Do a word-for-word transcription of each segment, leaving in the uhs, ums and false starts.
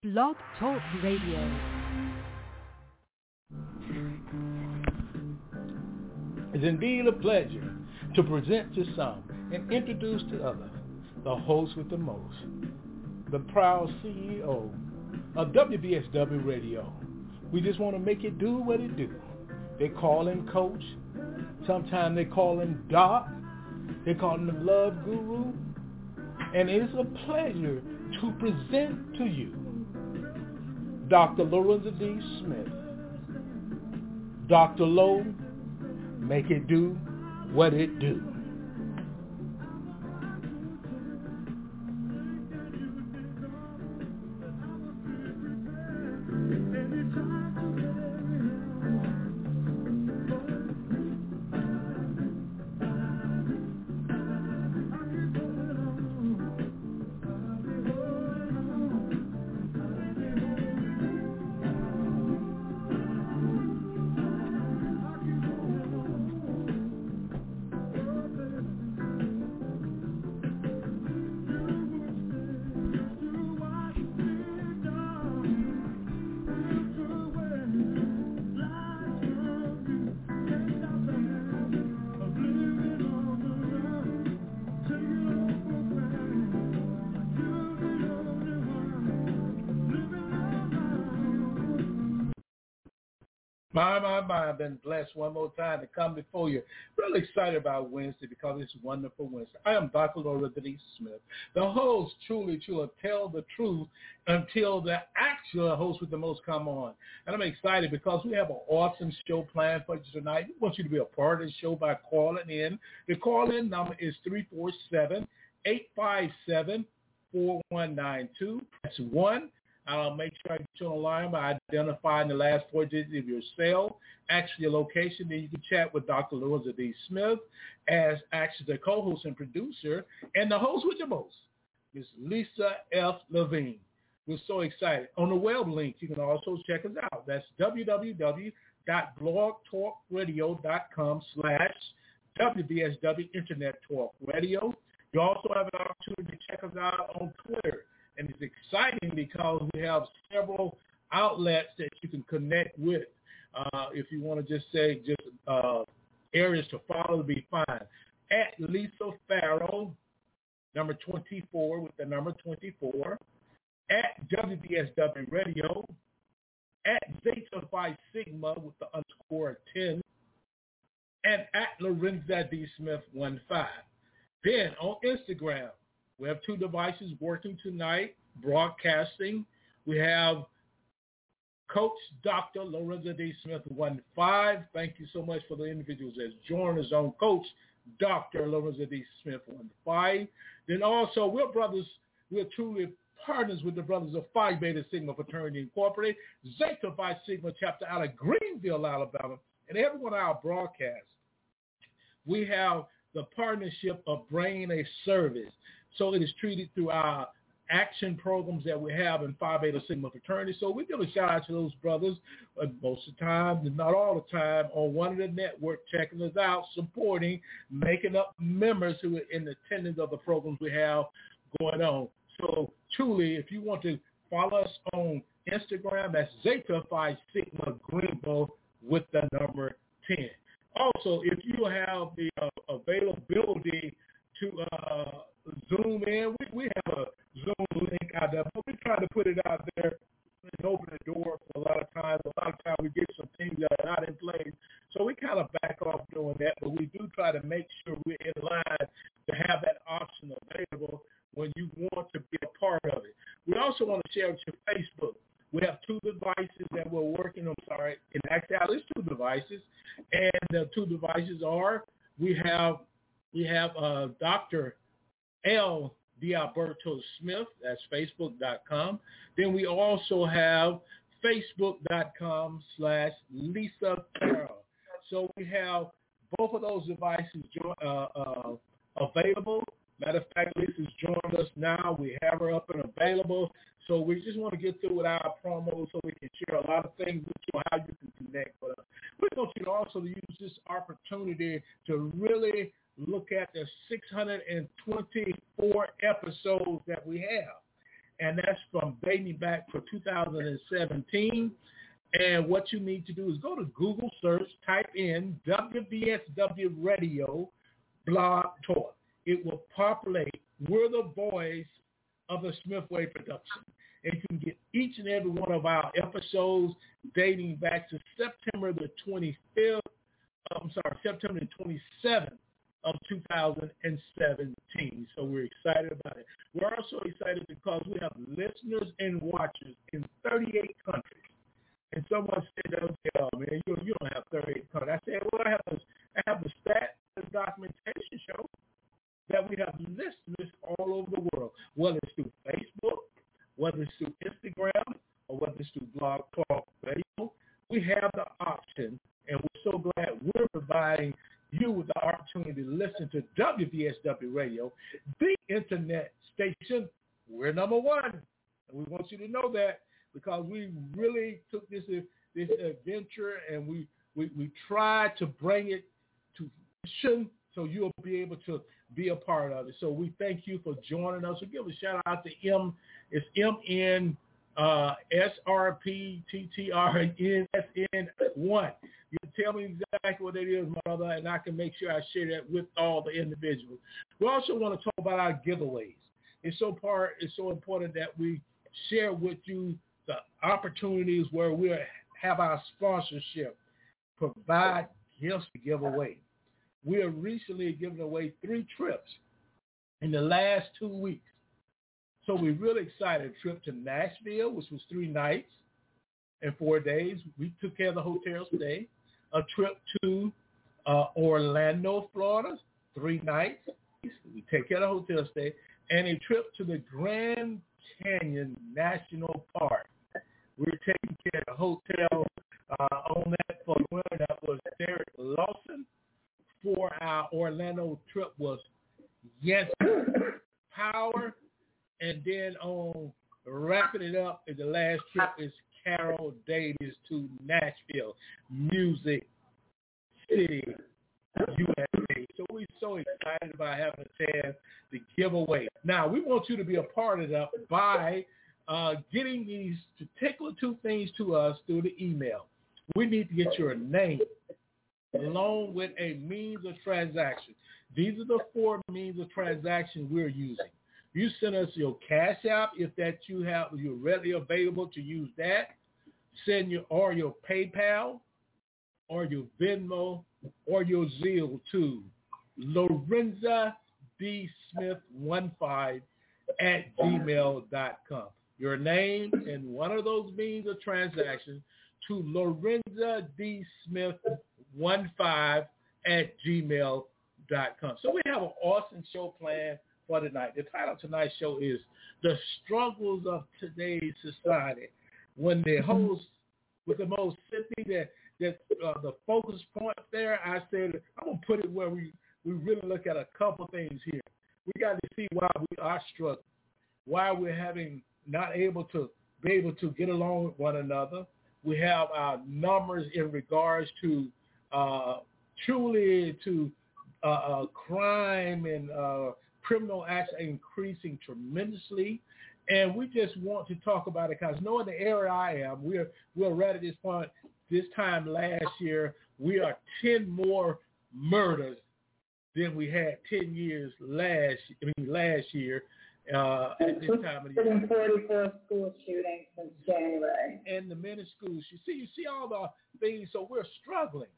Blog Talk Radio. It's indeed a pleasure to present to some and introduce to others the host with the most, the proud C E O of W B S W Radio. We just want to make it do what it do. They call him Coach. Sometimes they call him Doc. They call him the Love Guru. And it's a pleasure to present to you Doctor Lorenzo D. Smith. Doctor Lowe, make it do what it do. My, my, my, I've been blessed one more time to come before you. Really excited about Wednesday because it's wonderful Wednesday. I am Doctor Lorenzo D. Smith, the host, truly, truly, tell the truth until the actual host with the most come on. And I'm excited because we have an awesome show planned for you tonight. We want you to be a part of the show by calling in. The call-in number is three four seven, eight five seven, four one nine two. That's one. I'll make sure I get you on the line by identifying the last four digits of your cell, actually your location. Then you can chat with Doctor Lorenzo D. Smith as actually the co-host and producer, and the host with the most, Miss Lisa F. Levine. We're so excited. On the web link, you can also check us out. That's www.blogtalkradio.com slash WBSW Internet Talk Radio. You also have an opportunity to check us out on Twitter. And it's exciting because we have several outlets that you can connect with. Uh, if you want to just say just uh, areas to follow, to be fine. At Lisa Farrell, number twenty-four with the number twenty-four. At W B S W Radio. At Zeta Phi Sigma with the underscore ten. And at Lorenzo D. Smith one five. Then on Instagram, we have two devices working tonight, broadcasting. We have Coach Doctor Lorenzo D. Smith one five. Thank you so much for the individuals that joined us on Coach Doctor Lorenzo D. Smith one five. Then also, we're brothers, we're truly partners with the brothers of Phi Beta Sigma Fraternity Incorporated, Zeta Phi Sigma chapter out of Greenville, Alabama. And every one of our broadcasts, we have the partnership of bringing a service. So it is treated through our action programs that we have in Phi Beta Sigma Fraternity. So we give a shout out to those brothers uh, most of the time, not all the time, on one of the network, checking us out, supporting, making up members who are in attendance of the programs we have going on. So truly, if you want to follow us on Instagram, that's Zeta Phi Sigma Greenville with the number ten. Also, if you have the uh, availability to uh, Zoom in, we, we have a Zoom link out there, but we try to put it out there and open the door for a lot of times. A lot of times we get some things that are not in place, so we kind of back off doing that, but we do try to make sure we're in line to have that option available when you want to be a part of it. We also want to share with your Facebook. We have two devices that we're working on, sorry, in actuality it's two devices, and the two devices are, we have we have uh, Doctor L. Dialberto Smith, that's facebook dot com. Then we also have facebook dot com slash Lisa Farrell. So we have both of those devices uh, uh, available. Matter of fact, Lisa's joined us now. We have her up and available. So we just want to get through with our promo so we can share a lot of things with you, how you can connect with us. We want you to also use this opportunity to really look at the six hundred twenty-four episodes that we have. and that's from dating back for two thousand seventeen. And what you need to do is go to Google search, type in W V S W Radio Blog Talk. It will populate. We're the voice of the Smithway production. And you can get each and every one of our episodes dating back to September the twenty-fifth, I'm sorry, September the twenty-seventh of two thousand seventeen. So we're excited about it. We're also excited because we have listeners and watchers in thirty-eight countries. And someone said, oh, man, you, you don't have thirty-eight countries. I said, well, I have a, I have a stat, a documentation show that we have listeners all over the world, whether it's through Facebook, whether it's through Instagram, or whether it's through Blog Talk Radio. We have the option, and we're so glad we're providing you with the opportunity to listen to W V S W Radio, the internet station. We're number one, and we want you to know that because we really took this this adventure and we we, we tried to bring it to fruition so you'll be able to be a part of it. So we thank you for joining us. We give a shout out to M. It's M N uh, S R P T T R N S N one. You can tell me exactly what it is, mother, and I can make sure I share that with all the individuals. We also want to talk about our giveaways. It's so part. It's so important that we share with you the opportunities where we have our sponsorship, provide gifts to give away. We have recently given away three trips in the last two weeks. So we're really excited. A trip to Nashville, which was three nights and four days. We took care of the hotels today. A trip to uh, Orlando, Florida, three nights. We take care of the hotel stay. And a trip to the Grand Canyon National Park. We're taking care of the hotel uh, on that for the winter. That was Derek Lawson. For our Orlando trip was Yes Power. And then on wrapping it up, the last trip is Carol Davis to Nashville, Music City, U S A. So we're so excited about having a chance to give away. Now, we want you to be a part of that by uh, getting these particular two things to us through the email. We need to get your name along with a means of transaction. These are the four means of transaction we're using. You send us your Cash App if that you have, you're readily available to use that. Send your or your PayPal or your Venmo or your Zelle to Lorenza D Smith one five at gmail dot com. Your name and one of those means of transaction to Lorenza D Smith one five at gmail dot com. So we have an awesome show planned for tonight. The title of tonight's show is The Struggles of Today's Society. When the host with the most simply that that uh, the focus point there, I said I'm gonna put it where we, we really look at a couple things here. We got to see why we are struggling, why we're having not able to be able to get along with one another. We have our numbers in regards to uh, truly to uh, uh, crime and uh, criminal acts increasing tremendously. And we just want to talk about it because knowing the area I am, we're, we're right at this point. This time last year, we are ten more murders than we had ten years last, I mean, last year. Uh, at this time of the year. forty-four school shootings since January. And the many schools. You see, you see all the things, so we're struggling.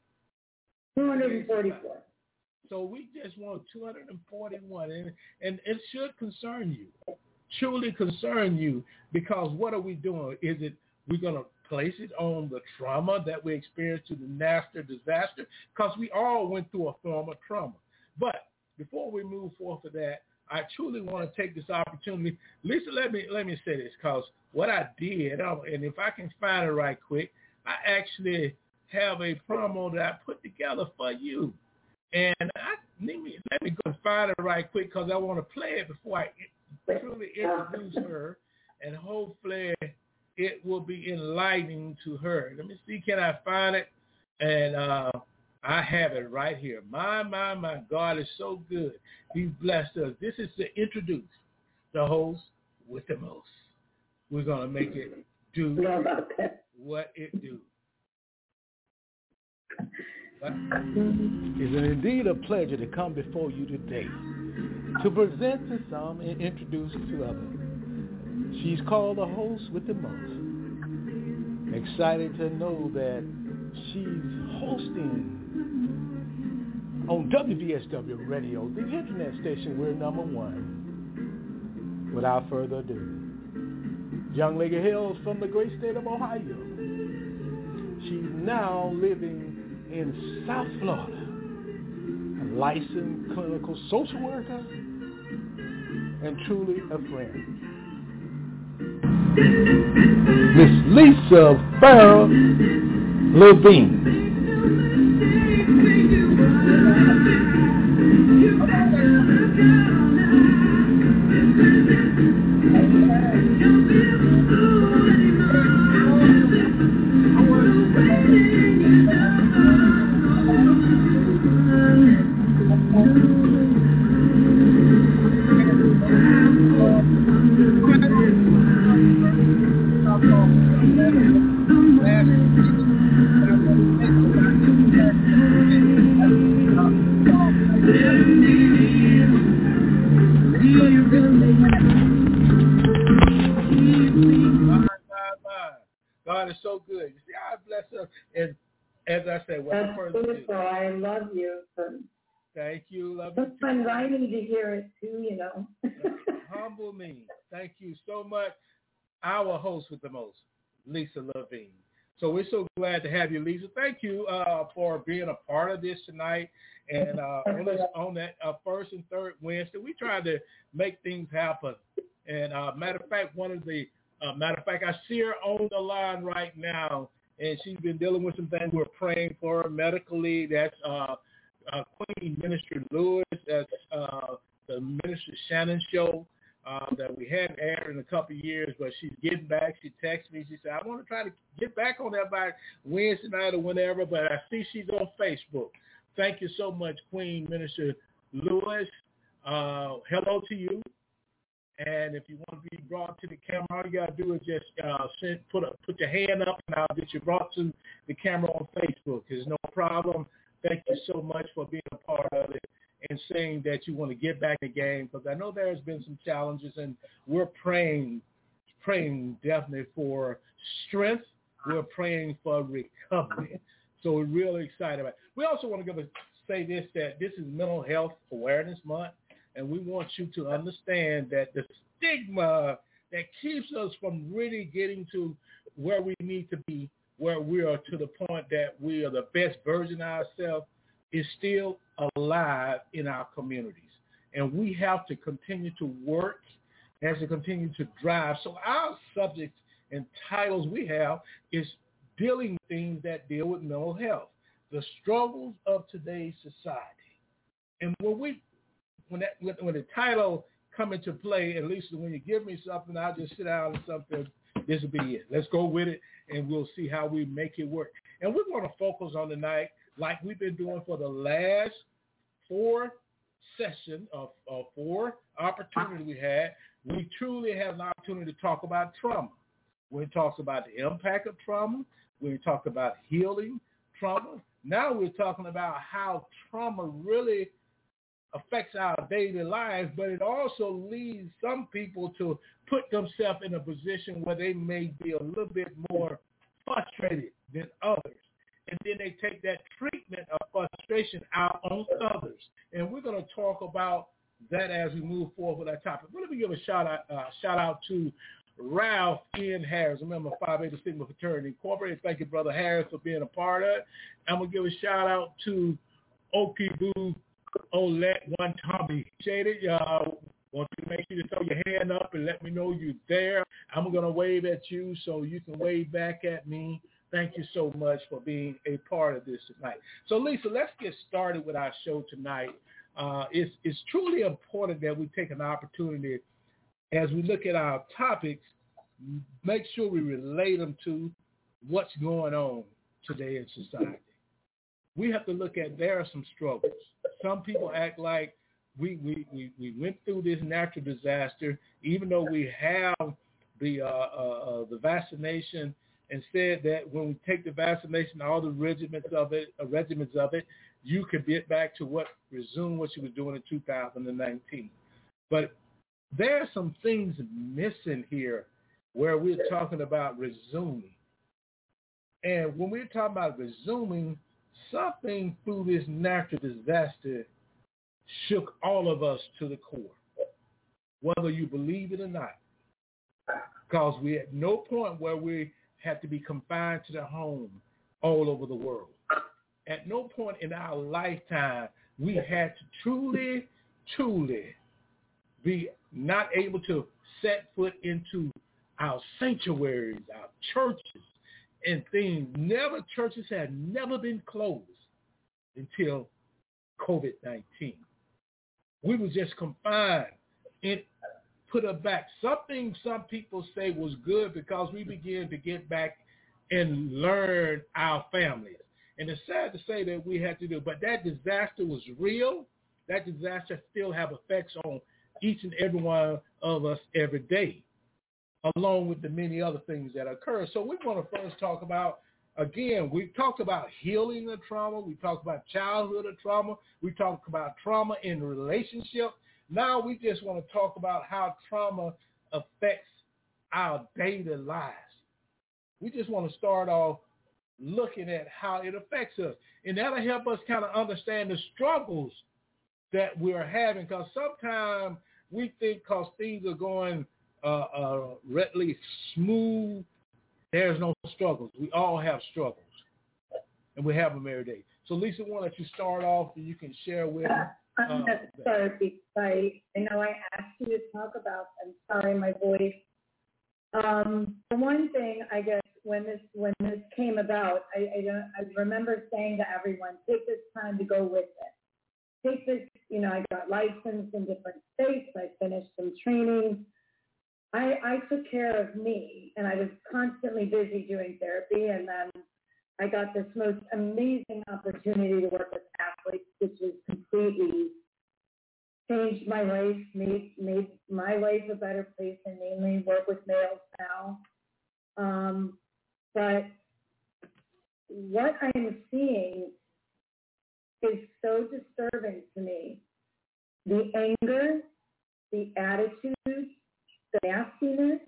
two hundred forty-four. So we just want two hundred forty-one, and, and it should concern you, truly concern you, because what are we doing? Is it we're going to place it on the trauma that we experienced through the NASTR disaster? Because we all went through a form of trauma. But before we move forward to that, I truly want to take this opportunity. Lisa, let me let me say this, because what I did, and if I can find it right quick, I actually have a promo that I put together for you. And I let me, let me go find it right quick because I want to play it before I truly introduce her, and hopefully it will be enlightening to her. Let me see, can I find it? And uh, I have it right here. My, my, my, God is so good. He's blessed us. This is to introduce the host with the most. we're going to make it do know about that. what it do. But it's indeed a pleasure to come before you today to present to some and introduce to others. She's called the host with the most. Excited to know that she's hosting on W V S W Radio, the internet station. We're number one. Without further ado, young lady hails from the great state of Ohio. She's now living in South Florida, a licensed clinical social worker and truly a friend. Miss Lisa Farrell Levine. God is so good. You see, I bless her. And as I said, without further ado, I love you. For, thank you. Love you. Sometimes I need to hear it too, you know. Humble me. Thank you so much. Our host with the most, Lisa Levine. So we're so glad to have you, Lisa. Thank you uh, for being a part of this tonight. And uh, on, this, on that uh, first and third Wednesday, we tried to make things happen. And uh, matter of fact, one of the Uh, matter of fact, I see her on the line right now, and she's been dealing with some things. We're praying for her medically. That's uh, uh, Queen Minister Lewis. That's uh, the Minister Shannon show uh, that we hadn't aired in a couple of years, but she's getting back. She texted me. She said, I want to try to get back on that by Wednesday night or whenever, but I see she's on Facebook. Thank you so much, Queen Minister Lewis. Uh, hello to you. And if you want to be brought to the camera, all you got to do is just uh, send, put a, put your hand up, and I'll get you brought to the camera on Facebook. There's no problem. Thank you so much for being a part of it and saying that you want to get back in the game, because I know there's been some challenges, and we're praying, praying definitely for strength. We're praying for recovery. So we're really excited about it. We also want to give a, say this, that this is Mental Health Awareness Month. And we want you to understand that the stigma that keeps us from really getting to where we need to be, where we are to the point that we are the best version of ourselves, is still alive in our communities. And we have to continue to work and to continue to drive. So our subjects and titles we have is dealing with things that deal with mental health, the struggles of today's society. And when we When that when the title come into play, at least when you give me something, I'll just sit down and something. This will be it. Let's go with it, and we'll see how we make it work. And we're going to focus on tonight, like we've been doing for the last four sessions of, of four opportunities we had. We truly have an opportunity to talk about trauma. We talked about the impact of trauma. We talked about healing trauma. Now we're talking about how trauma really affects our daily lives, but it also leads some people to put themselves in a position where they may be a little bit more frustrated than others. And then they take that treatment of frustration out on others. And we're going to talk about that as we move forward with our topic. Well, let me give a shout out, uh, shout out to Ralph N. Harris, a member of Phi Beta Sigma Fraternity Incorporated. Thank you, Brother Harris, for being a part of it. I'm going to give a shout out to Okibu Olet One Tommy. Shaded, uh, want you to make sure you throw your hand up and let me know you're there. I'm going to wave at you so you can wave back at me. Thank you so much for being a part of this tonight. So, Lisa, let's get started with our show tonight. Uh, it's, it's truly important that we take an opportunity as we look at our topics, make sure we relate them to what's going on today in society. We have to look at there are some struggles. Some people act like we, we, we, we went through this natural disaster, even though we have the uh, uh, uh, the vaccination and said that when we take the vaccination, all the regiments of it, uh, regiments of it, you could get back to what resume what you was doing in two thousand nineteen. But there are some things missing here where we're talking about resuming. And when we're talking about resuming, something through this natural disaster shook all of us to the core, whether you believe it or not. Because we at no point where we had to be confined to the home all over the world. At no point in our lifetime we had to truly, truly be not able to set foot into our sanctuaries, our churches, and things. Never, churches had never been closed until COVID nineteen. We were just confined and put us back. Something some people say was good because we began to get back and learn our families. And it's sad to say that we had to do, but that disaster was real. That disaster still have effects on each and every one of us every day, along with the many other things that occur. So we want to first talk about, again, we talked about healing of trauma. We talked about childhood of trauma. We talked about trauma in relationship. Now we just want to talk about how trauma affects our daily lives. We just want to start off looking at how it affects us. And that'll help us kind of understand the struggles that we're having, because sometimes we think because things are going uh, uh, readily smooth, there's no struggles. We all have struggles, and we have them every day. So, Lisa, why don't you start off and you can share with uh, I'm uh, sorry, I, I know I asked you to talk about, I'm sorry, my voice. Um, the one thing, I guess, when this when this came about, I, I, don't, I remember saying to everyone, take this time to go with it. Take this, you know, I got licensed in different states. I finished some training. I, I took care of me, and I was constantly busy doing therapy. And then I got this most amazing opportunity to work with athletes, which has completely changed my life, made, made my life a better place, and mainly work with males now. Um, but what I'm seeing is so disturbing to me. The anger, the attitude, the nastiness.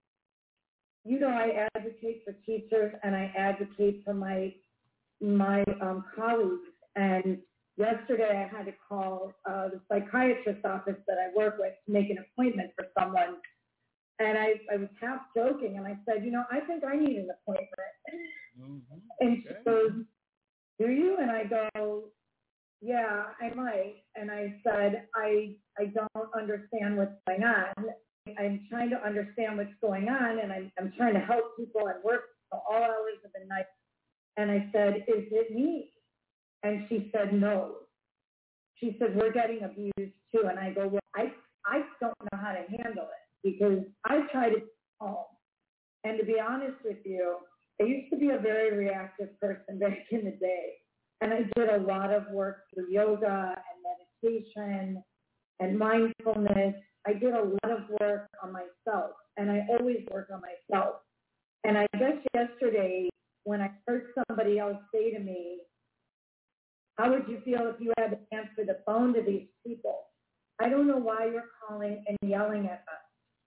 You know, I advocate for teachers and I advocate for my my um, colleagues. And yesterday I had to call uh, the psychiatrist's office that I work with to make an appointment for someone. And I, I was half joking, and I said, you know, I think I need an appointment. Mm-hmm. And she okay. goes, do you? And I go, yeah, I might. And I said, I I don't understand what's going on. I'm trying to understand what's going on, and I'm, I'm trying to help people and work all hours of the night. And I said, is it me? And she said, no. She said, we're getting abused too. And I go, well, I, I don't know how to handle it because I try to home. And to be honest with you, I used to be a very reactive person back in the day. And I did a lot of work through yoga and meditation and mindfulness. I did a lot of work on myself, and I always work on myself. And I guess yesterday when I heard somebody else say to me, how would you feel if you had to answer the phone to these people? I don't know why you're calling and yelling at us.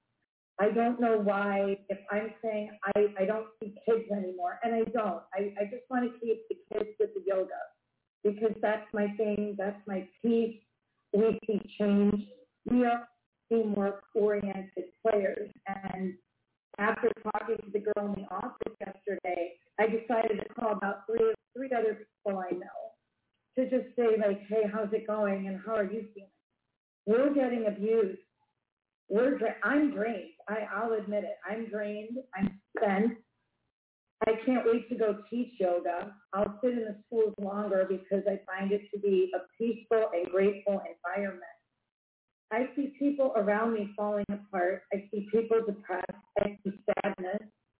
I don't know why, if I'm saying I, I don't see kids anymore, and I don't. I, I just want to keep the kids with the yoga because that's my thing. That's my peace. We see change. We are teamwork-oriented players. And after talking to the girl in the office yesterday, I decided to call about three, three other people I know to just say, like, hey, how's it going and how are you feeling? We're getting abused. We're dra- I'm drained. I, I'll admit it. I'm drained. I'm spent. I can't wait to go teach yoga. I'll sit in the schools longer because I find it to be a peaceful and grateful environment. I see people around me falling apart. I see people depressed. I see sadness.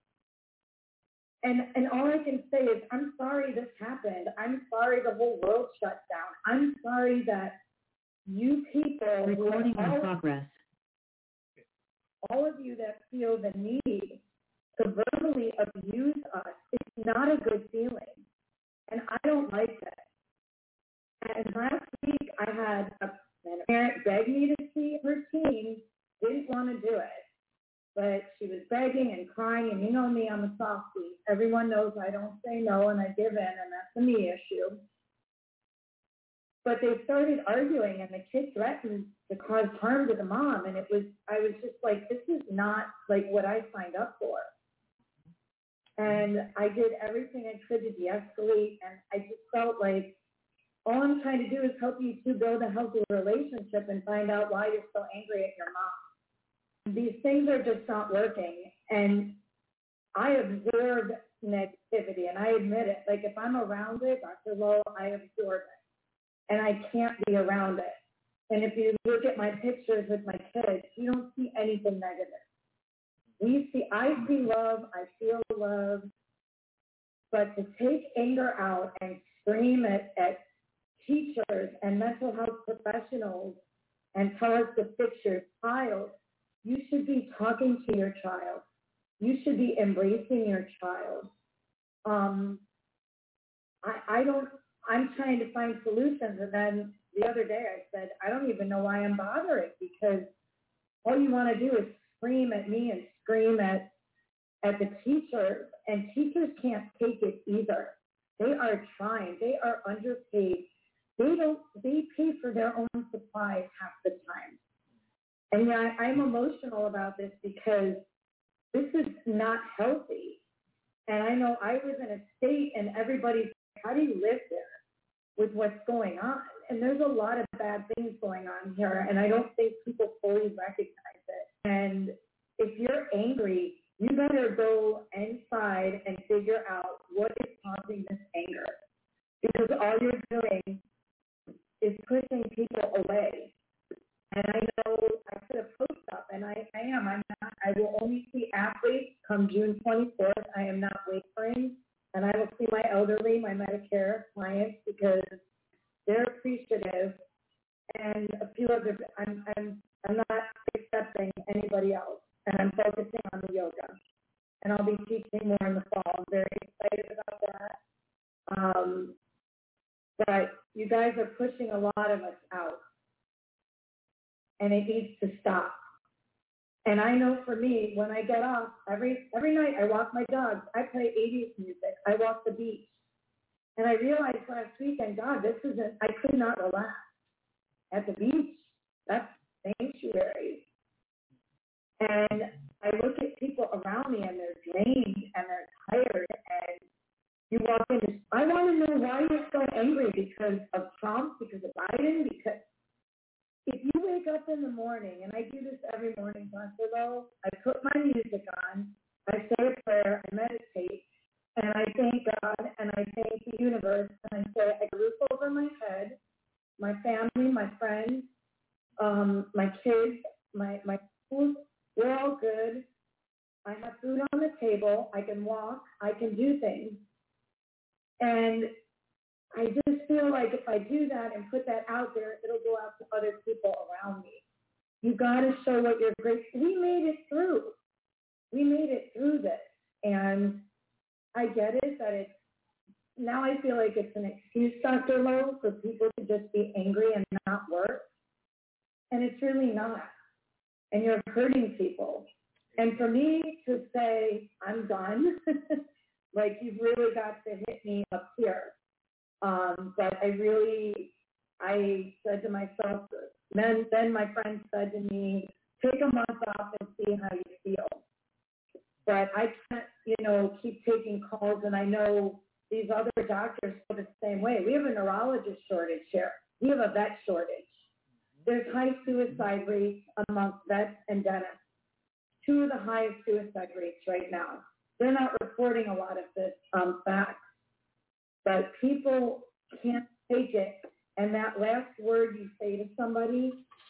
And and all I can say is, I'm sorry this happened. I'm sorry the whole world shut down. I'm sorry that you people... Recording in progress. all of you that feel the need to verbally abuse us, it's not a good feeling. And I don't like that. And last week I had a, a parent beg me to see her teen, didn't want to do it. But she was begging and crying, and you know me, I'm a softie. Everyone knows I don't say no, and I give in, and that's a me issue. But they started arguing, and the kid threatened to cause harm to the mom, and it was, I was just like, this is not like what I signed up for. And I did everything I could to de-escalate, and I just felt like all I'm trying to do is help you two build a healthy relationship and find out why you're so angry at your mom. These things are just not working, and I absorb negativity, and I admit it. Like, if I'm around it, Doctor Lowe, I absorb it, and I can't be around it. And if you look at my pictures with my kids, you don't see anything negative. We see, I see love, I feel love, but to take anger out and scream at, at teachers and mental health professionals and tell us to fix your child, you should be talking to your child. You should be embracing your child. Um, I, I don't, I'm trying to find solutions, and then the other day I said, I don't even know why I'm bothering, because all you want to do is scream at me and scream at at the teachers, and teachers can't take it either. They are trying. They are underpaid. They don't. They pay for their own supplies half the time. And yeah, I'm emotional about this because this is not healthy. And I know I was in a state, and everybody's like, how do you live there with what's going on? And there's a lot of bad things going on here, and I don't think people fully recognize it. And if you're angry, you better go inside and figure out what is causing this anger. Because all you're doing is pushing people away. And I know I put a post up, and I, I am. I'm not, I will only see athletes come June twenty-fourth. I am not wavering. And I will see my elderly, my Medicare clients, because they're appreciative. And a few other, I'm, I'm, I'm not accepting anybody else. And I'm focusing on the yoga. And I'll be teaching more in the fall. I'm very excited about that. Um, but you guys are pushing a lot of us out. And it needs to stop. And I know for me, when I get off, every every night I walk my dogs. I play eighties music. I walk the beach. And I realized last weekend, God, this isn't, I could not relax at the beach. That's sanctuary. And I look at people around me, and they're drained, and they're tired, and you walk into, I want to know why you're so angry, because of Trump, because of Biden, because if you wake up in the morning, and I do this every morning, Doctor Lowe, I put my music on, I say a prayer, I meditate, and I thank God, and I thank the universe, and I say, I have a roof over my head, my family, my friends, um, my kids, my, my schools, we're all good. I have food on the table. I can walk. I can do things. And I just feel like if I do that and put that out there, it'll go out to other people around me. You got to show what you're grateful. We made it through. We made it through this. And I get it that it's, now I feel like it's an excuse, Doctor Lowe, for people to just be angry and not work. And it's really not. And you're hurting people. And for me to say, I'm done, like you've really got to hit me up here. Um, but I really, I said to myself, then, then my friend said to me, take a month off and see how you feel. But I can't, you know, keep taking calls, and I know these other doctors feel the same way. We have a neurologist shortage here. We have a vet shortage. There's high suicide rates amongst vets and dentists. Two of the highest suicide rates right now. They're not reporting a lot of this um, facts, but people can't take it. And that last word you say to somebody,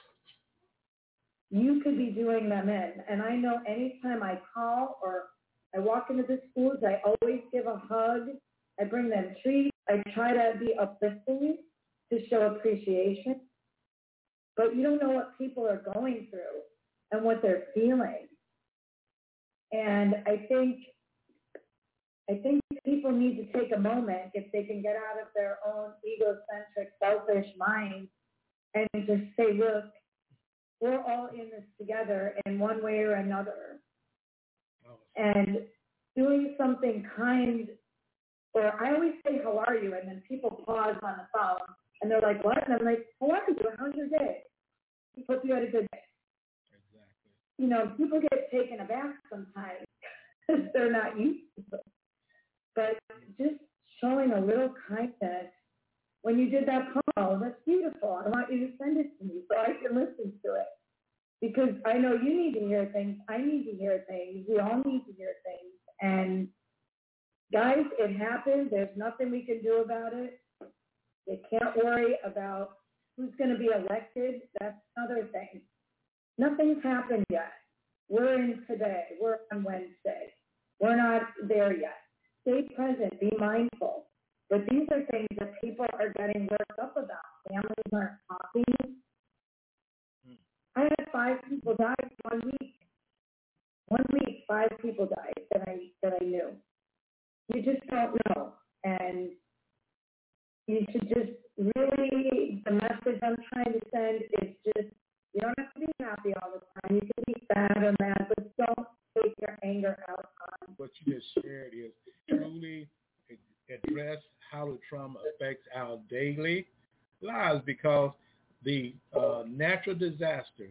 you could be doing them in. And I know anytime I call or I walk into the schools, I always give a hug. I bring them treats. I try to be uplifting to show appreciation. But you don't know what people are going through. and what they're feeling. And I think I think people need to take a moment, if they can get out of their own egocentric, selfish mind, and just say, look, we're all in this together in one way or another. Oh. And doing something kind, or I always say, how are you? And then people pause on the phone, and they're like, what? And I'm like, how are you? How's your day? Hope you had a good day. Exactly. You know, people get taken aback sometimes because they're not used to it. But just showing a little kindness. When you did that poem, that's beautiful. I want you to send it to me so I can listen to it. Because I know you need to hear things. I need to hear things. We all need to hear things. And guys, it happened. There's nothing we can do about it. You can't worry about who's going to be elected. That's another thing. Nothing's happened yet. We're in today. We're on Wednesday. We're not there yet. Stay present. Be mindful. But these are things that people are getting worked up about. Families aren't talking. I had five people die one week. One week, five people died that I that I knew. You just don't know. And you should just really, the message I'm trying to send is just, you don't have to be happy all the time. You can be sad or mad, but don't take your anger out on. What you just shared is truly address how the trauma affects our daily lives, because the uh, natural disaster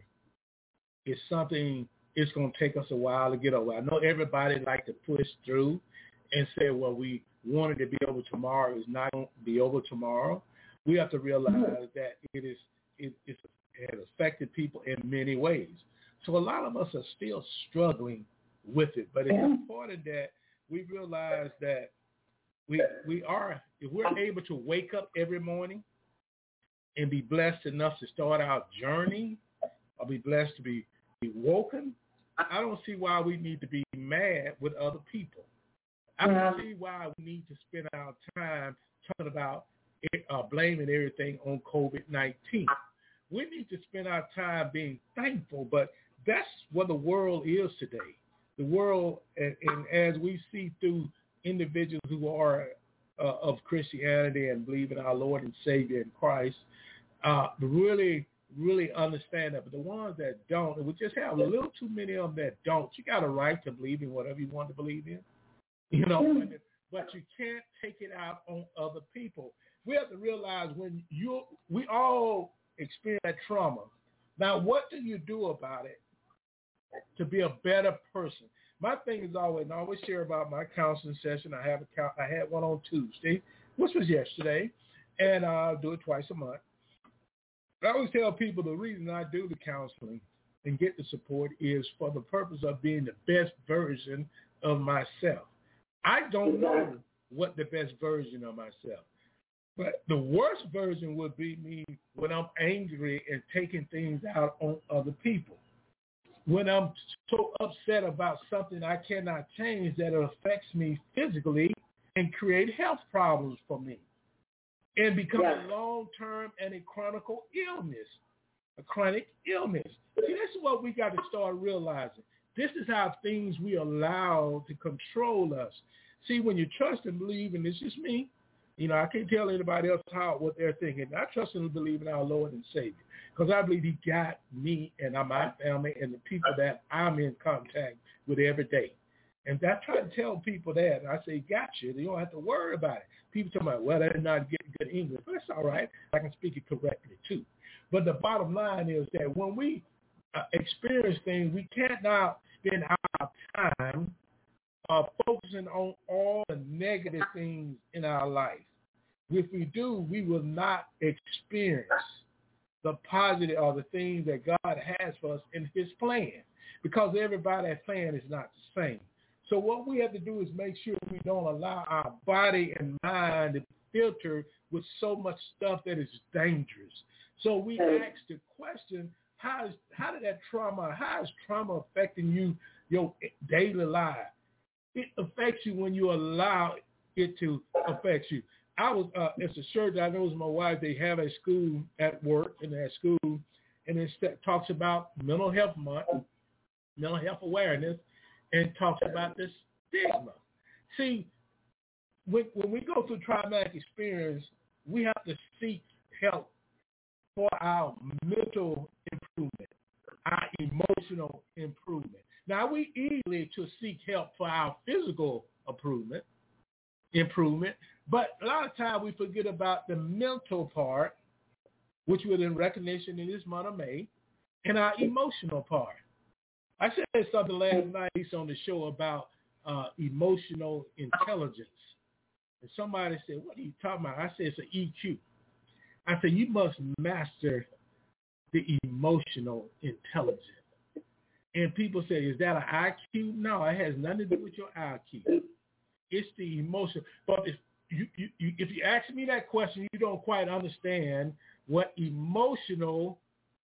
is something, it's going to take us a while to get over. I know everybody like to push through and say, well, we wanted to be over tomorrow. It's not going to be over tomorrow. We have to realize that it is it, it's, it has affected people in many ways. So a lot of us are still struggling with it, but it's important that we realize that we we are, if we're able to wake up every morning and be blessed enough to start our journey, or be blessed to be, be woken, I don't see why we need to be mad with other people. I don't see why we need to spend our time talking about it, uh, blaming everything on COVID nineteen. We need to spend our time being thankful, but that's what the world is today. The world, and, and as we see through individuals who are uh, of Christianity and believe in our Lord and Savior in Christ, uh, really, really understand that. But the ones that don't, and we just have a little too many of them that don't. You got a right to believe in whatever you want to believe in, you know, but you can't take it out on other people. We have to realize when you, we all experience that trauma. Now, what do you do about it to be a better person? My thing is always, and I always share about my counseling session. I have a, I had one on Tuesday, which was yesterday, and I do it twice a month. I always tell people the reason I do the counseling and get the support is for the purpose of being the best version of myself. I don't know what the best version of myself, but the worst version would be me when I'm angry and taking things out on other people. When I'm so upset about something I cannot change that it affects me physically and create health problems for me and become yeah. a long-term and a chronic illness, a chronic illness. See, this is what we got to start realizing. This is how things we allow to control us. See, when you trust and believe, and this is me, you know, I can't tell anybody else how what they're thinking. I trust and believe in our Lord and Savior, because I believe he got me and my family and the people that I'm in contact with every day. And I try to tell people that. And I say, got you. You don't have to worry about it. People talk about, well, they're not getting good English. But that's all right. I can speak it correctly, too. But the bottom line is that when we uh, experience things, we cannot spend our time uh, focusing on all the negative things in our life. If we do, we will not experience the positive or the things that God has for us in his plan, because everybody's plan is not the same. So what we have to do is make sure we don't allow our body and mind to filter with so much stuff that is dangerous. So we ask the question, how is how did that trauma, how is trauma affecting you, your daily life? It affects you when you allow it to affect you. I was, uh, it's a church, I know it's my wife, they have a school at work, in that school, and it talks about mental health month, mental health awareness, and talks about this stigma. See, when, when we go through traumatic experience, we have to seek help for our mental improvement, our emotional improvement. Now, we easily to seek help for our physical improvement, improvement, but a lot of times we forget about the mental part, which was in recognition in this month of May, and our emotional part. I said something last night on the show about uh, emotional intelligence. And somebody said, what are you talking about? I said, it's an E Q. I said, you must master the emotional intelligence. And people say, is that an I Q? No, it has nothing to do with your I Q. It's the emotion. But if you, you, you, if you ask me that question, you don't quite understand what emotional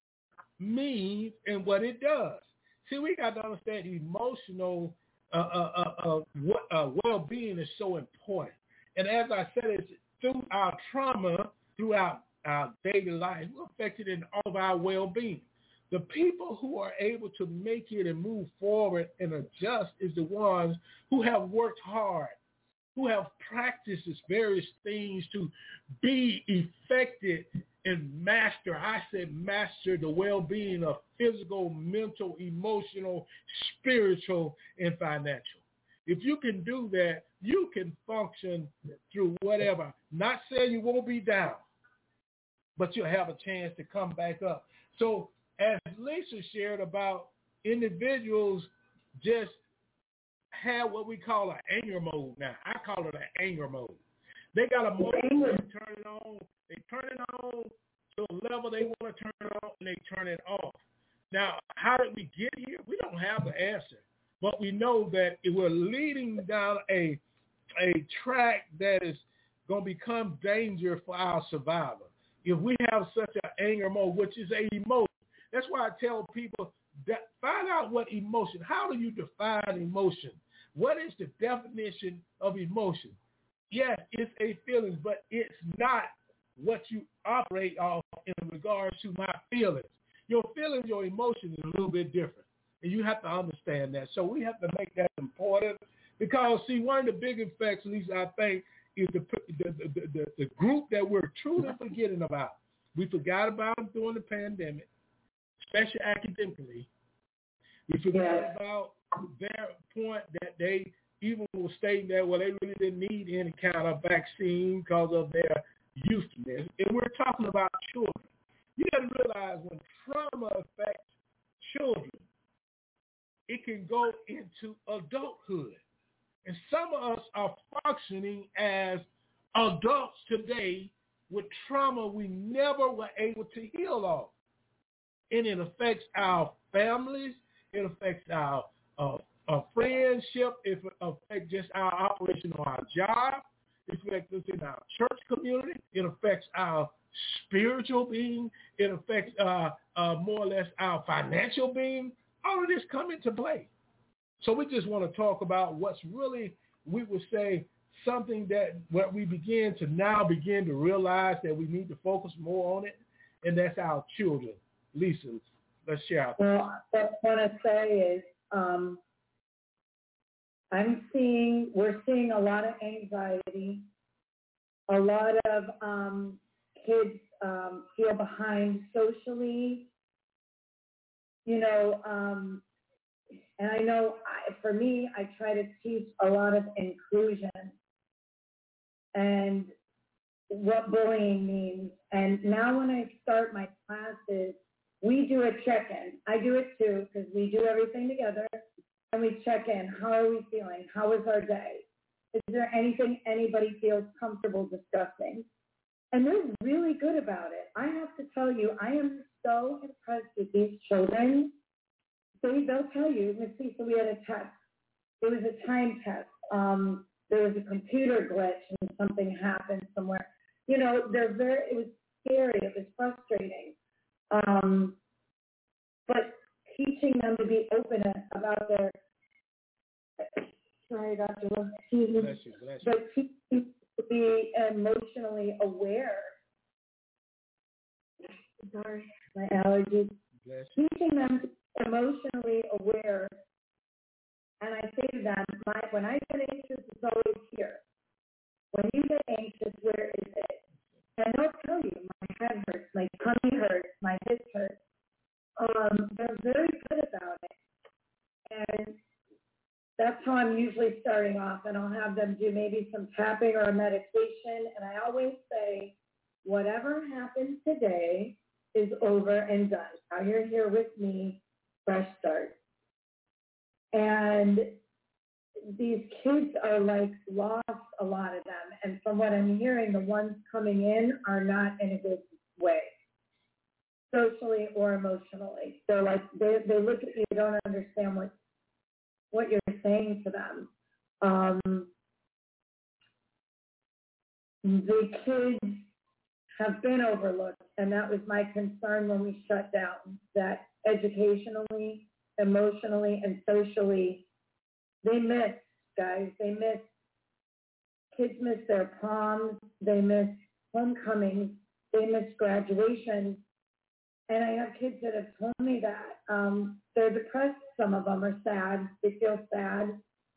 means and what it does. See, we got to understand emotional uh, uh, uh, uh, uh, well-being is so important. And as I said, it's through our trauma, throughout our daily life, we're affected in all of our well-being. The people who are able to make it and move forward and adjust is the ones who have worked hard, who have practiced these various things to be effective and master, I said master the well-being of physical, mental, emotional, spiritual, and financial. If you can do that, you can function through whatever. Not saying you won't be down, but you'll have a chance to come back up. So as Lisa shared about individuals just have what we call an anger mode now. I call it an anger mode. They got a mode where they turn it on. They turn it on to a level they want to turn it on, and they turn it off. Now, how did we get here? We don't have the answer. But we know that we're leading down a, a track that is going to become danger for our survival. If we have such an anger mode, which is a emotion, that's why I tell people that find out what emotion, how do you define emotion? What is the definition of emotion? Yes, it's a feeling, but it's not what you operate off in regards to my feelings. Your feelings, your emotion is a little bit different, and you have to understand that. So we have to make that important because, see, one of the big effects, at least I think, is the the, the, the, the group that we're truly forgetting about. We forgot about them during the pandemic, especially academically. We forgot yeah. about their point that they even were stating that, well, they really didn't need any kind of vaccine because of their youthfulness. And we're talking about children. You got to realize when trauma affects children, it can go into adulthood. And some of us are functioning as adults today with trauma we never were able to heal of. And it affects our families. It affects our, uh, our friendship. It affects just our operation on our job. It affects us in our church community. It affects our spiritual being. It affects uh, uh, more or less our financial being. All of this come into play. So we just want to talk about what's really, we would say, something that what we begin to now begin to realize that we need to focus more on it, and that's our children. Lisa, let's share our Well, what I want to say is um, I'm seeing, we're seeing a lot of anxiety, a lot of um, kids um, feel behind socially, you know, um, and I know I, for me, I try to teach a lot of inclusion and what bullying means. And now when I start my classes, we do a check-in. I do it too because we do everything together and we check in. How are we feeling? How was our day? Is there anything anybody feels comfortable discussing? And they're really good about it. I have to tell you, I am so impressed with these children. They, they'll tell you, Miss Lisa, we had a test. It was a time test. Um, there was a computer glitch and something happened somewhere. You know, they're very, it was scary. It was frustrating. Um, but teaching them to be open about their, sorry, Doctor Love, excuse me, bless you, bless you. but teaching them to be emotionally aware. Sorry, my allergies. Teaching them to be emotionally aware, and I say to them, my, when I get anxious, it's always here. When you get anxious, where is it? And they'll tell you, my head hurts, my tummy hurts, my hips hurt. Um, they're very good about it. And that's how I'm usually starting off, and I'll have them do maybe some tapping or a meditation, and I always say, whatever happens today is over and done. Now you're here with me, fresh start. And these kids are like lost, a lot of them, and from what I'm hearing, the ones coming in are not in a good way, socially or emotionally. They're like, they, they look at you, don't understand what what you're saying to them. Um, the kids have been overlooked, and that was my concern when we shut down, that educationally, emotionally, and socially, they miss, guys, they miss, kids miss their proms, they miss homecomings, they miss graduation. And I have kids that have told me that. Um, they're depressed, some of them are sad, they feel sad.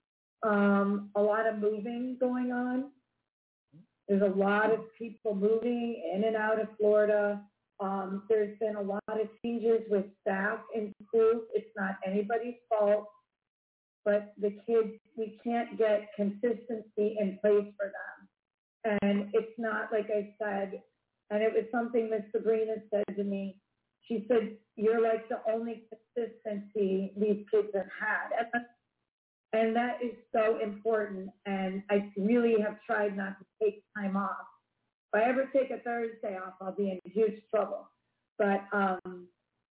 Um, a lot of moving going on. There's a lot of people moving in and out of Florida. Um, there's been a lot of changes with staff in schools. It's not anybody's fault, but the kids, we can't get consistency in place for them. And it's not, like I said, and it was something that Sabrina said to me. She said, you're like the only consistency these kids have had. And that is so important. And I really have tried not to take time off. If I ever take a Thursday off, I'll be in huge trouble. But um,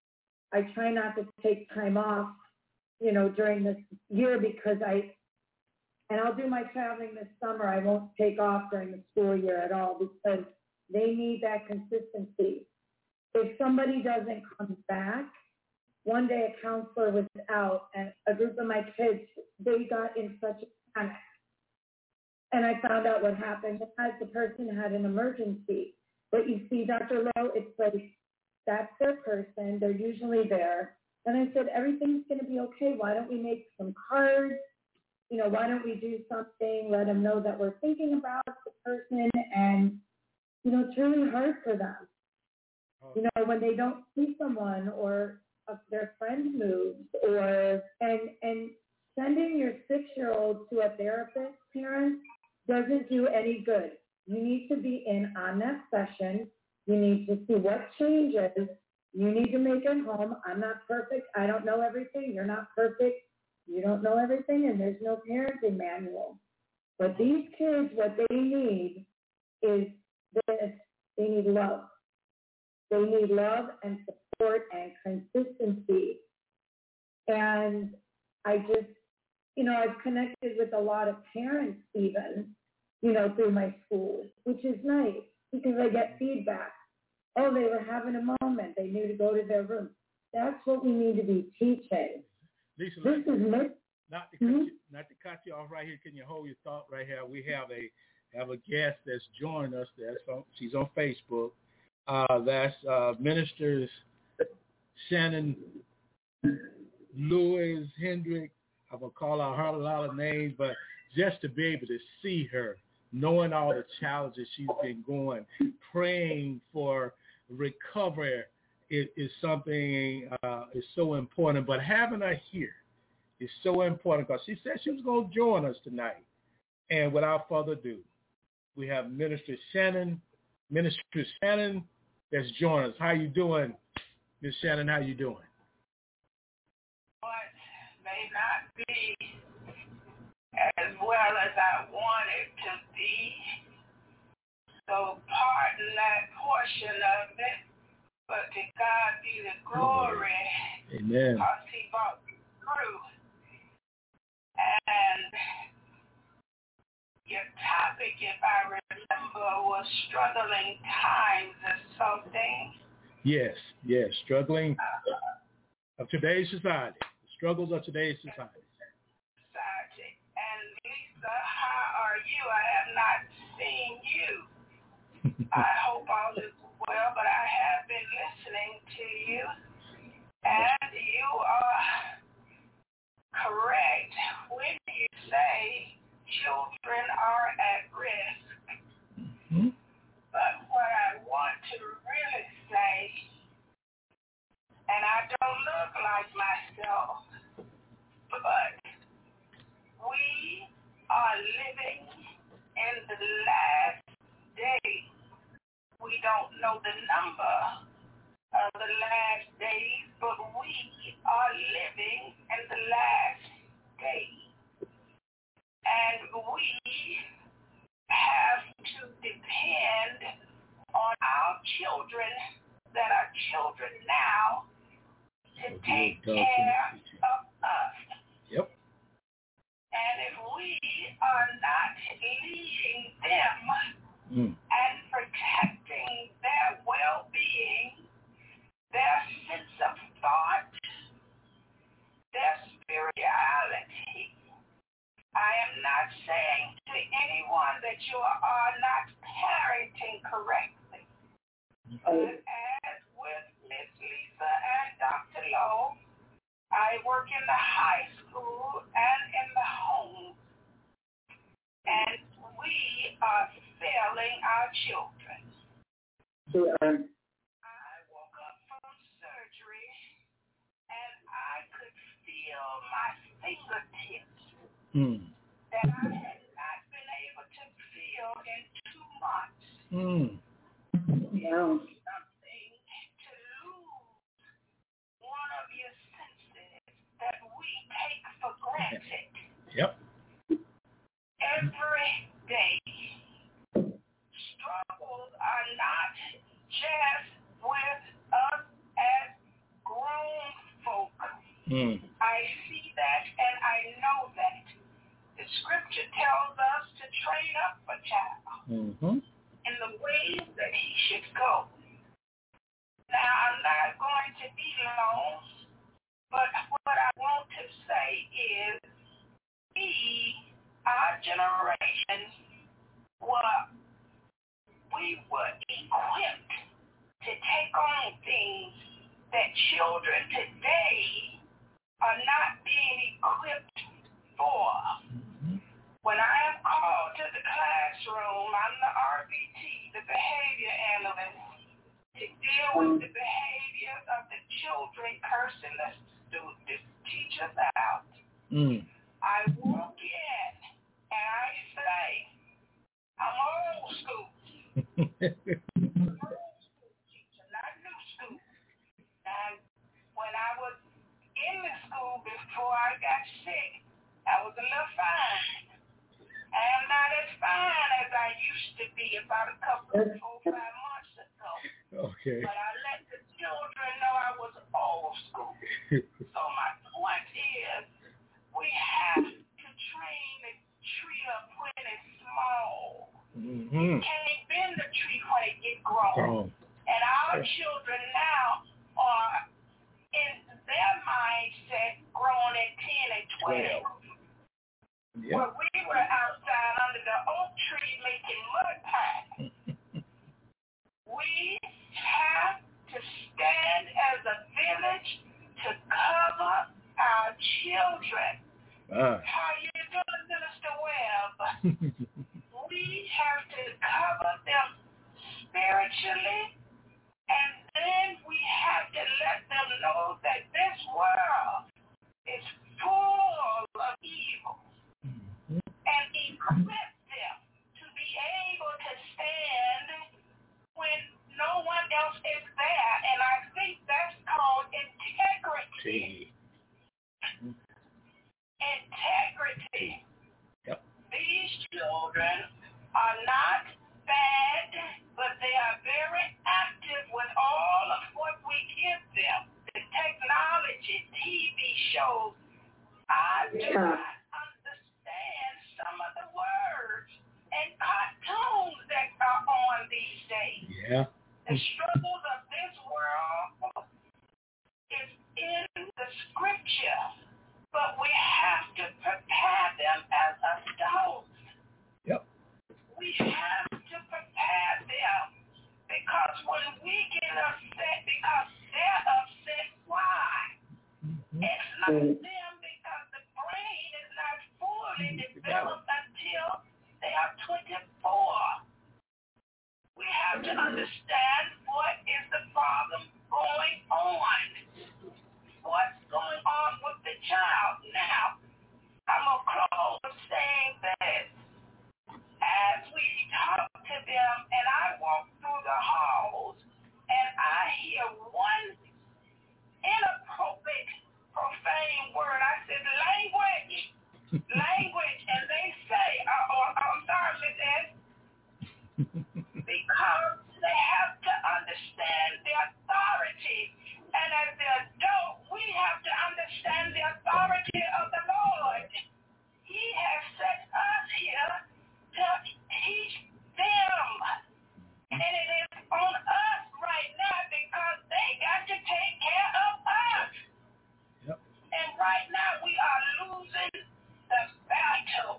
I try not to take time off, you know, during this year because I, and I'll do my traveling this summer. I won't take off during the school year at all because they need that consistency. If somebody doesn't come back, one day a counselor was out and a group of my kids, they got in such a panic. And I found out what happened because the person had an emergency. But you see, Doctor Lowe, it's like, that's their person. They're usually there. And I said, everything's going to be okay. Why don't we make some cards? You know, why don't we do something, let them know that we're thinking about the person. And, you know, it's really hard for them. You know, when they don't see someone or if their friend moves or, and, and sending your six-year-old to a therapist, parents, doesn't do any good. You need to be in on that session. You need to see what changes. You need to make it home. I'm not perfect. I don't know everything. You're not perfect. You don't know everything, and there's no parenting manual. But these kids, what they need is this. They need love. They need love and support and consistency. And I just, you know, I've connected with a lot of parents even, you know, through my schools, which is nice because I get feedback. Oh, they were having a moment. They knew to go to their room. That's what we need to be teaching. Lisa, this is mis- not to cut mm-hmm. you, not to cut you off right here. Can you hold your thought right here? We have a have a guest that's joined us. That's on, she's on Facebook. Uh, that's uh, Minister Shannon Lewis Hendrick. I'm going to call out her a lot of names, but just to be able to see her, knowing all the challenges she's been going, praying for recovery is, is something uh, is so important. But having her here is so important because she said she was going to join us tonight. And without further ado, we have Minister Shannon, Minister Shannon that's joined us. How you doing, Miz Shannon? How you doing? What may not be as well as I want it to be. So pardon that portion of it, but to God be the glory. Amen. Because he brought me through. And your topic, if I remember, was struggling times or something. Yes, yes, struggling of today's society. The struggles of today's society. Society. And Lisa, how are you? I have not seen you. I hope all is well, but I have been listening to you. And you are correct when you say children are at risk. Mm-hmm. But what I want to really say, and I don't look like myself, but we are living in the last days. We don't know the number of the last days, but we are living in the last days. And we have to depend on our children that are children now to take care of us. Yep. And if we are not leading them mm. and protecting their well-being, their sense of thought, their spirituality, I am not saying to anyone that you are not parenting correctly. But as with Miss Lisa and Doctor Lowe, I work in the high school and in the home, and we are failing our children. Sure. I woke up from surgery, and I could feel my fingertips mm. that I had not been able to feel in two months. Mm. Yeah. Something to lose one of your senses that we take for granted. Yep. Every day. Struggles are not just with us as grown folk. Mm. I see that and I know that. The scripture tells us to train up a child Mm-hmm. in the ways that he should go. Now, I'm not going to be long, but what I want to say is we, our generation, were, we were equipped to take on things that children today are not being equipped for. Mm-hmm. When I am called to the classroom, I'm the R B T, the behavior analyst, to deal with the behaviors of the children cursing the students, the teachers out. Mm. I walk in and I say, I'm old school. Old school teacher, not new school. And when I was in the school before I got sick, I was a little fine. I am not as fine as I used to be about a couple of four, five months ago. Okay. But I let the children know I was old school. So my point is, we have to train the tree up when it's small. Mm-hmm. You can't bend the tree when it gets grown. Grown. And our children now are in their mindset grown at ten and twelve. Yep. Well, we were outside under the oak tree making mud pies. We have to stand as a village to cover our children. Ah. How you doing, Minister Webb? We have to cover them spiritually, and then we have to let them know that this world is full of evil. And equip them to be able to stand when no one else is there. And I think that's called integrity. Integrity. Yep. These children are not bad, but they are very active with all of what we give them. The technology, T V shows. I do Yeah. not understand some of the words and cartoons that are on these days. Yeah. The struggles of this world is in the scripture, but we have to prepare them as adults. Yep. We have to prepare them, because when we get upset because they're upset, why? Mm-hmm. It's not them, because the brain have to understand what is the problem going on. What's going on with the child? Now, I'm going to close saying this. As we talk to them and I walk through the halls and I hear one inappropriate, profane word, I said language, language, and they say, uh, oh, I'm sorry, Miss S, because they have to understand the authority. And as the adult, we have to understand the authority of the Lord. He has set us here to teach them. And it is on us right now because they got to take care of us. Yep. And right now we are losing the battle.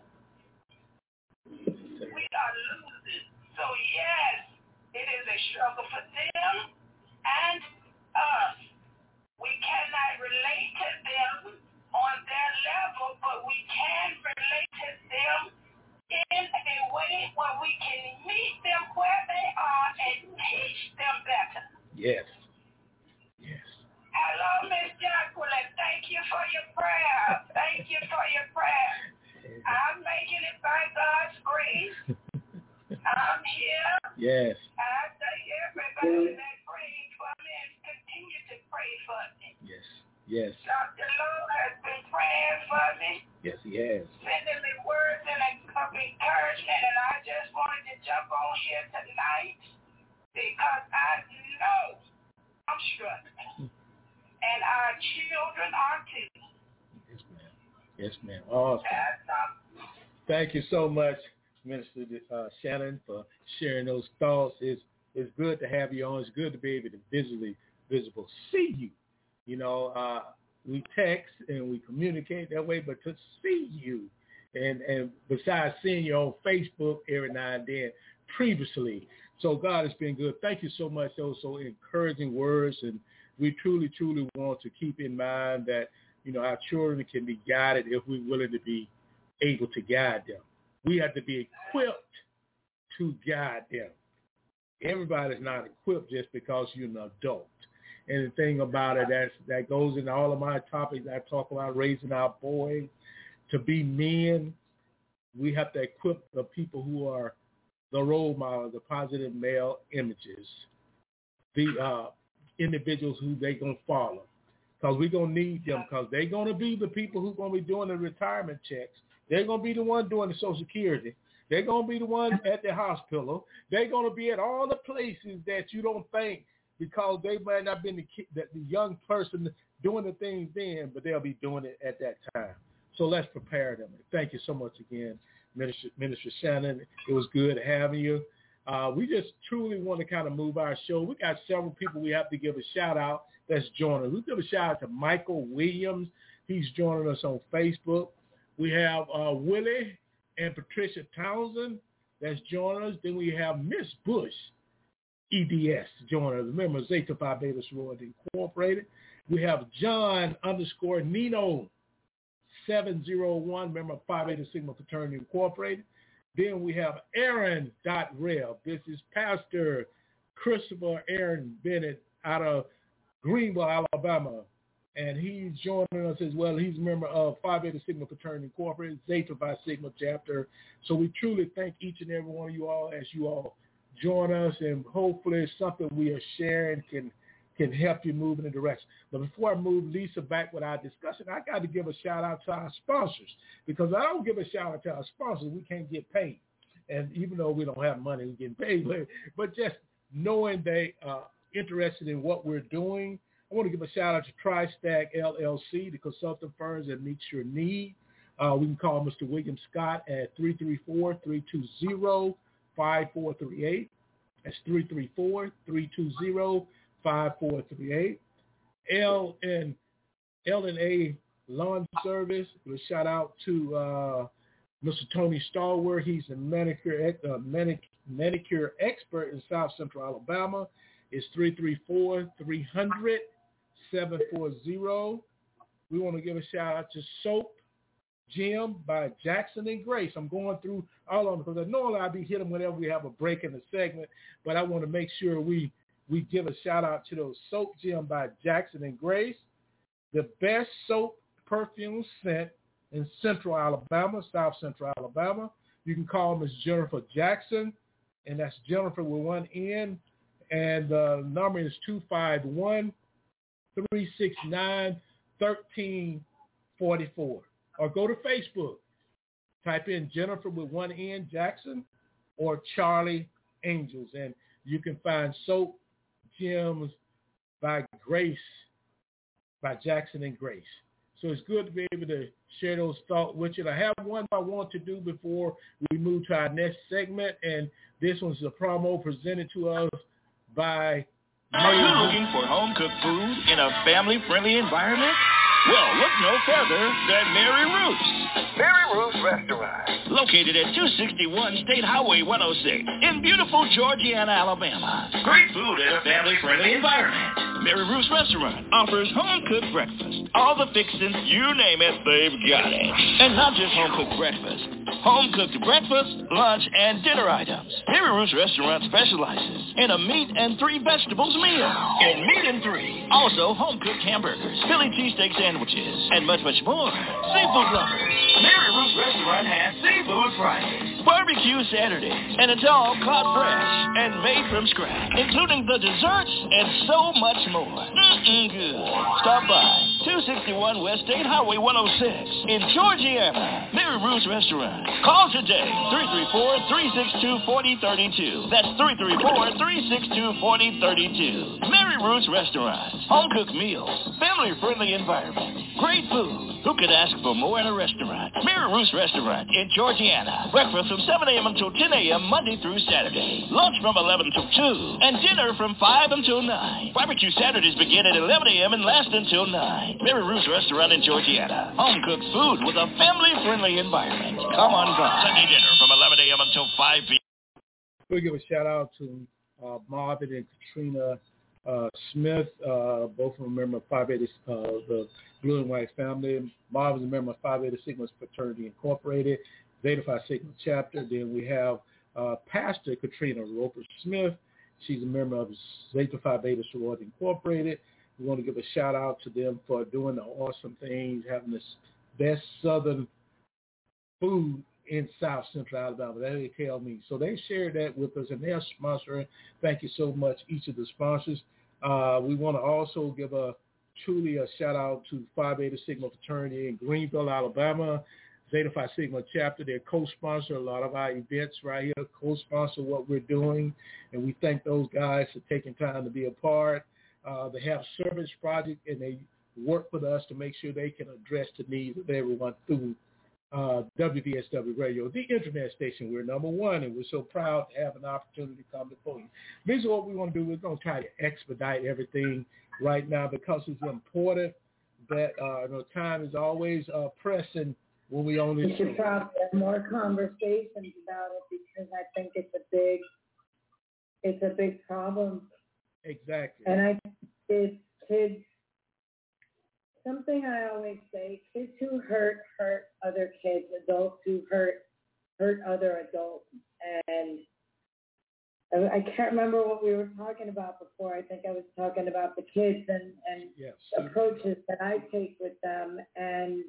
We are losing. So yes, it is a struggle for them and us. We cannot relate to them on their level, but we can relate to them in a way where we can meet them where they are and teach them better. Yes. Yes. Hello, Miss Jacqueline. Thank you for your prayer. Thank you for your prayer. I'm making it by God's grace. I'm here. Yes. I thank everybody that prayed for me and continue to pray for me. Yes. Yes. Doctor Lowe has been praying for me. Yes, he has. Sending me words and of encouragement, and I just wanted to jump on here tonight because I know I'm struggling. And our children are too. Yes, ma'am. Yes, ma'am. Awesome. Um, Thank you so much, Minister uh, Shannon, for sharing those thoughts. It's, it's good to have you on. It's good to be able to visually visible see you. You know, uh, we text and we communicate that way, but to see you, and, and besides seeing you on Facebook every now and then previously. So God has been good. Thank you so much. Those so encouraging words, and we truly, truly want to keep in mind that, you know, our children can be guided if we're willing to be able to guide them. We have to be equipped to guide them. Everybody's not equipped just because you're an adult. And the thing about it, that's, that goes into all of my topics. I talk about raising our boys to be men. We have to equip the people who are the role models, the positive male images, the uh, individuals who they're going to follow. Because we're going to need them, because they're going to be the people who are going to be doing the retirement checks. They're going to be the one doing the Social Security. They're going to be the ones at the hospital. They're going to be at all the places that you don't think, because they might not have been the, kid, the, the young person doing the things then, but they'll be doing it at that time. So let's prepare them. Thank you so much again, Minister, Minister Shannon. It was good having you. Uh, we just truly want to kind of move our show. We got several people we have to give a shout out that's joining us. We give a shout out to Michael Williams. He's joining us on Facebook. We have uh, Willie and Patricia Townsend that's joining us. Then we have Miss Bush, E D S, joining us. Remember, Zeta Phi Beta Sorority Incorporated. We have John underscore Nino seven zero one, member of Phi Beta Sigma Fraternity Incorporated. Then we have Aaron dot Rev. This is Pastor Christopher Aaron Bennett out of Greenville, Alabama. And he's joining us as well. He's a member of Phi Beta Sigma Fraternity Incorporated, Zeta Phi Sigma chapter. So we truly thank each and every one of you all as you all join us, and hopefully something we are sharing can can help you move in a direction. But before I move Lisa back with our discussion, I got to give a shout out to our sponsors, because I don't give a shout out to our sponsors, we can't get paid. And even though we don't have money, we get paid. But just knowing they are interested in what we're doing, I want to give a shout out to TriStack L L C, the consulting firms that meets your need. Uh, we can call Mister William Scott at three three four, three two zero, five four three eight. That's three three four, three two zero, five four three eight. L and L and A Lawn Service. A shout out to uh, Mister Tony Stallworth. He's a manicure uh, manic, manicure expert in South Central Alabama. It's three three four, three hundred, seven four zero. We want to give a shout out to Soap Gym by Jackson and Grace. I'm going through all of them because normally I'll be hitting them whenever we have a break in the segment, but I want to make sure we, we give a shout out to those Soap Gym by Jackson and Grace, the best soap perfume scent in Central Alabama, South Central Alabama. You can call Miss Jennifer Jackson, and that's Jennifer with one N, and the number is two five one, three six nine, one three four four. Or go to Facebook. Type in Jennifer with one N Jackson or Charlie Angels, and you can find Soap Gems by Grace, by Jackson and Grace. So it's good to be able to share those thoughts with you. I have one I want to do before we move to our next segment, and this one's a promo presented to us by Are you looking for home-cooked food in a family-friendly environment? Well, look no further than Mary Ruth's. Mary Ruth's Restaurant. Located at two sixty-one State Highway one oh six in beautiful Georgiana, Alabama. Great food in a family-friendly environment. Mary Ruth's Restaurant offers home-cooked breakfast. All the fixings, you name it, they've got it. And not just home-cooked breakfast. Home-cooked breakfast, lunch, and dinner items. Mary Ruth's Restaurant specializes in a meat and three vegetables meal. In meat and three. Also, home-cooked hamburgers, Philly cheesesteak sandwiches, and much, much more. Seafood lovers. Mary Ruth's Restaurant has Seafood Fridays, Barbecue Saturdays, and it's all caught fresh and made from scratch, including the desserts and so much more. Mm-mm good. Stop by two sixty-one West State Highway one oh six in Georgiana. Mary Ruth's Restaurant. Call today, three three four, three six two, four oh three two. That's three three four, three six two, four oh three two. Mary Ruth's Restaurant. Home-cooked meals, family-friendly environment, great food. Who could ask for more in a restaurant? Mary Ruth's Restaurant in Georgiana. Breakfast from seven a.m. until ten a.m. Monday through Saturday. Lunch from eleven till two. And dinner from five until nine. Barbecue Saturdays begin at eleven a.m. and last until nine. Mary Ruth's Restaurant in Georgiana. Home-cooked food with a family-friendly environment. Come on by. Sunday dinner from eleven a.m. until five p.m. We'll give a shout-out to uh, Marvin and Katrina uh, Smith. Uh, both of them are members of Phi Beta, uh, the Blue and White family. Marvin's a member of Phi Beta Sigma Fraternity Incorporated, Zeta Phi Sigma chapter. Then we have uh, Pastor Katrina Roper Smith. She's a member of Zeta Phi Beta Sorority Incorporated. We want to give a shout out to them for doing the awesome things, having this best Southern food in South Central Alabama. That they tell me. So they shared that with us, and they're sponsoring. Thank you so much, each of the sponsors. Uh, we want to also give a truly a shout out to Phi Beta Sigma Fraternity in Greenville, Alabama. Zeta Phi Sigma chapter, they co-sponsor a lot of our events right here, co-sponsor what we're doing, and we thank those guys for taking time to be a part. Uh, they have service project, and they work with us to make sure they can address the needs of everyone through uh, W V S W Radio, the internet station. We're number one, and we're so proud to have an opportunity to come before you. This is what we want to do. We're going to try to expedite everything right now because it's important that uh, the time is always uh, pressing when we only we should probably have more conversations about it because I think it's a big, it's a big problem. Exactly. And I think it's kids, something I always say, kids who hurt, hurt other kids, adults who hurt, hurt other adults. And I, I can't remember what we were talking about before. I think I was talking about the kids and, and yes. approaches that I take with them. And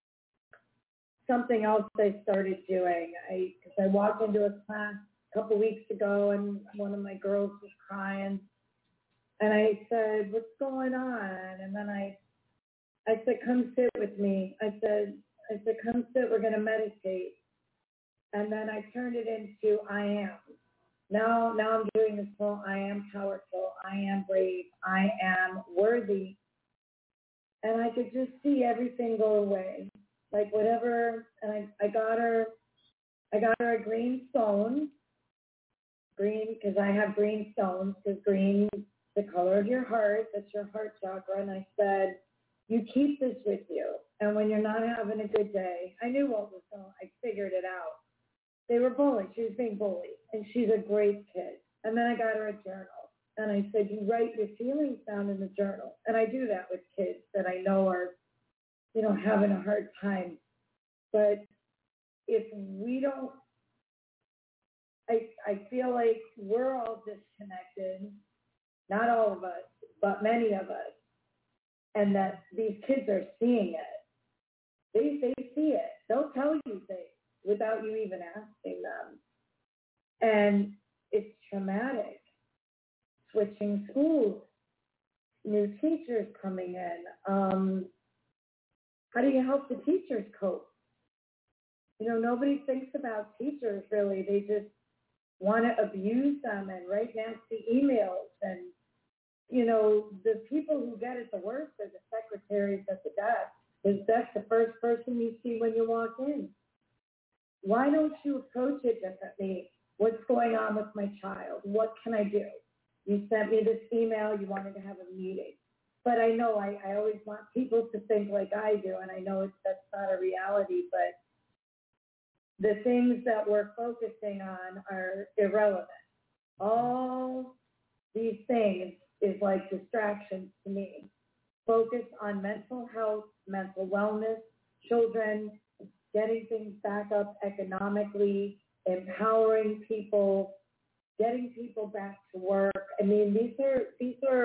something else I started doing, I because I walked into a class a couple weeks ago and one of my girls was crying, and I said, "What's going on?" And then I, I said, "Come sit with me." I said, "I said, come sit. We're going to meditate." And then I turned it into I am. Now, now I'm doing this whole I am powerful, I am brave, I am worthy, and I could just see everything go away. Like whatever, and I, I got her, I got her a green stone, green, because I have green stones, because green, the color of your heart, that's your heart chakra, and I said, you keep this with you, and when you're not having a good day, I knew what was going on, I figured it out. They were bullied, she was being bullied, and she's a great kid. And then I got her a journal, and I said, you write your feelings down in the journal, and I do that with kids that I know are you know, having a hard time. But if we don't, I, I feel like we're all disconnected, not all of us, but many of us, and that these kids are seeing it. They, they see it. They'll tell you things without you even asking them. And it's traumatic. Switching schools, new teachers coming in. Um, how do you help the teachers cope? You know, nobody thinks about teachers really. They just want to abuse them and write nasty emails. And, you know, the people who get it the worst are the secretaries at the desk, because that's the first person you see when you walk in. Why don't you approach it differently? What's going on with my child? What can I do? You sent me this email. You wanted to have a meeting. But I know I, I always want people to think like I do, and I know it's, that's not a reality, but the things that we're focusing on are irrelevant. All these things is like distractions to me. Focus on mental health, mental wellness, children, getting things back up economically, empowering people, getting people back to work. I mean, these are, these are,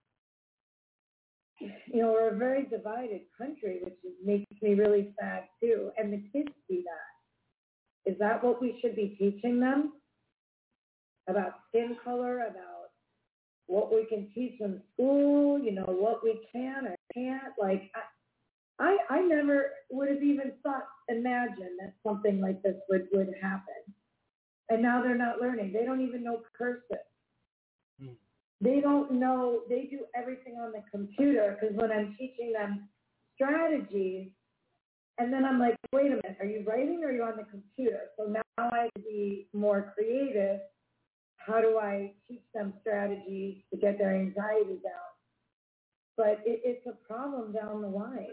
you know, we're a very divided country, which is, makes me really sad too. And the kids see that. Is that what we should be teaching them? About skin color, about what we can teach in school, you know, what we can or can't. Like, I, I, I never would have even thought, imagined that something like this would, would happen. And now they're not learning. They don't even know cursive. Mm. They don't know, they do everything on the computer, because when I'm teaching them strategies, and then I'm like, wait a minute, are you writing or are you on the computer? So now I have to be more creative. How do I teach them strategies to get their anxiety down? But it, it's a problem down the line.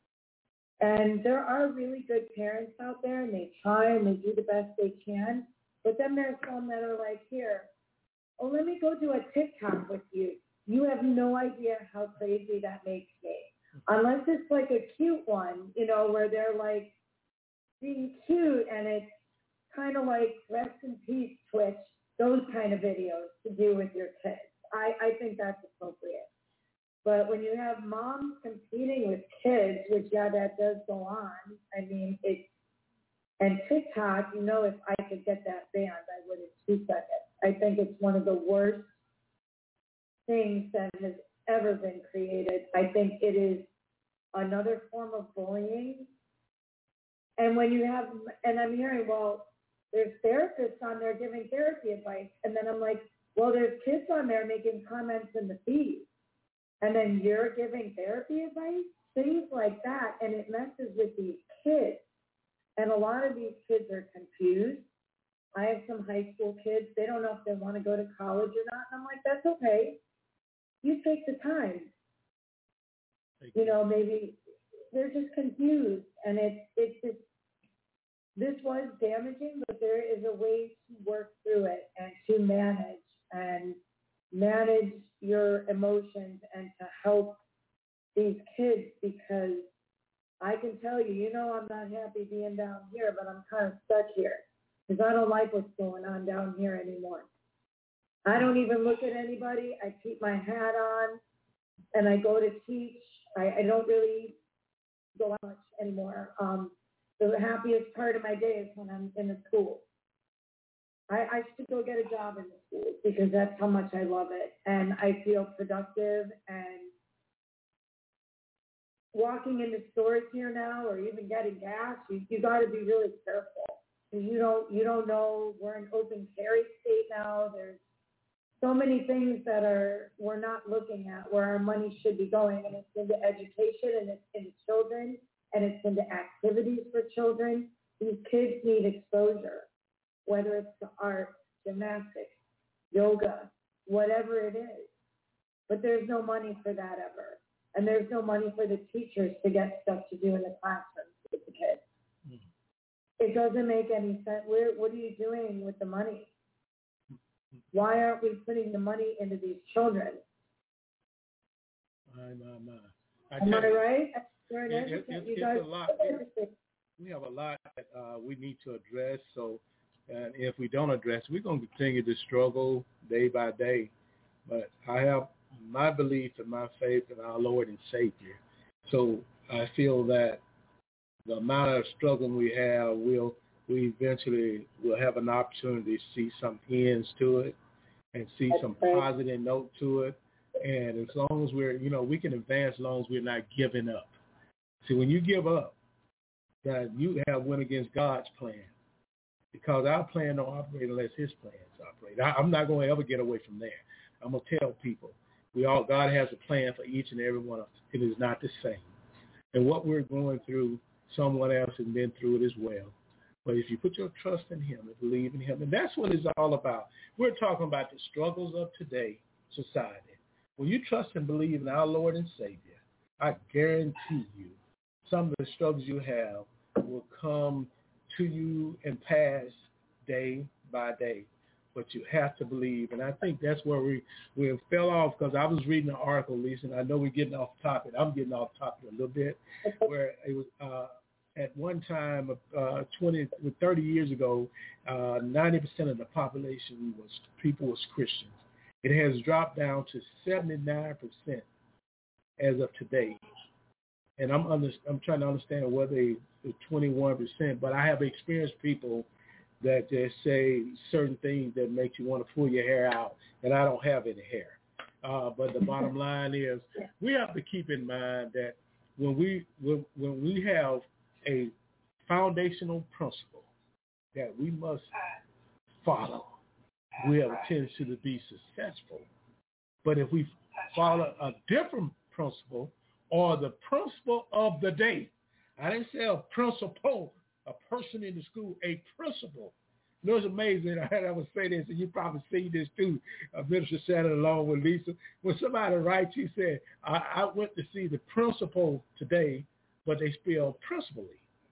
And there are really good parents out there, and they try and they do the best they can. But then there's some that are like, here, oh, let me go do a TikTok with you. You have no idea how crazy that makes me. Unless it's like a cute one, you know, where they're like being cute and it's kind of like rest in peace Twitch, those kind of videos to do with your kids. I, I think that's appropriate. But when you have moms competing with kids, which, yeah, that does go on, I mean, it's, and TikTok, you know, if I could get that banned, I would in two seconds. I think it's one of the worst things that has ever been created. I think it is another form of bullying. And when you have, and I'm hearing, well, there's therapists on there giving therapy advice. And then I'm like, well, there's kids on there making comments in the feed. And then you're giving therapy advice, things like that. And it messes with these kids. And a lot of these kids are confused. I have some high school kids. They don't know if they want to go to college or not. And I'm like, that's okay. You take the time. You know, maybe they're just confused. And it's, it's just, this was damaging, but there is a way to work through it and to manage and manage your emotions and to help these kids, because I can tell you, you know, I'm not happy being down here, but I'm kind of stuck here because I don't like what's going on down here anymore. I don't even look at anybody. I keep my hat on and I go to teach. I, I don't really go out much anymore. Um, the happiest part of my day is when I'm in the school. I, I should go get a job in the school because that's how much I love it. And I feel productive, and walking into stores here now or even getting gas, you, you got to be really careful. You don't, you don't know, we're in open carry state now. There's so many things that are we're not looking at where our money should be going, and it's into education, and it's into children, and it's into activities for children. These kids need exposure, whether it's to art, gymnastics, yoga, whatever it is. But there's no money for that ever. And there's no money for the teachers to get stuff to do in the classrooms with the kids. Mm-hmm. It doesn't make any sense. We're, what are you doing with the money? Why aren't we putting the money into these children? I'm, um, uh, I Am I you, right? It, it, it, it's a lot. It, we have a lot that uh, we need to address. So and if we don't address, we're going to continue to struggle day by day. But I have my belief and my faith in our Lord and Savior. So I feel that the amount of struggle we have, we'll, we eventually will have an opportunity to see some ends to it and see some positive note to it. And as long as we're, you know, we can advance as long as we're not giving up. See, when you give up, that you have went against God's plan, because our plan don't operate unless his plans operate. I, I'm not going to ever get away from there. I'm going to tell people, we all God has a plan for each and every one of us. It is not the same. And what we're going through, someone else has been through it as well. But if you put your trust in him and believe in him, and that's what it's all about. We're talking about the struggles of today society. When you trust and believe in our Lord and Savior, I guarantee you some of the struggles you have will come to you and pass day by day. But you have to believe. And I think that's where we, we fell off, because I was reading an article, Lisa, and I know we're getting off topic. I'm getting off topic a little bit, where it was uh, at one time, uh, twenty, thirty years ago, uh, ninety percent of the population was people was Christians. It has dropped down to seventy-nine percent as of today. And I'm under, I'm trying to understand whether they the twenty-one percent, but I have experienced people that just say certain things that make you want to pull your hair out, and I don't have any hair. Uh, but the bottom line is, we have to keep in mind that when we when, when we have a foundational principle that we must follow, we have a tendency to be successful. But if we follow a different principle, or the principle of the day, I didn't say a principal, a person in the school, a principal. You know, it's amazing. I had to say this, and you probably see this too. Uh, Minister said it along with Lisa. When somebody writes, he said, I, I went to see the principal today, but they spell principally.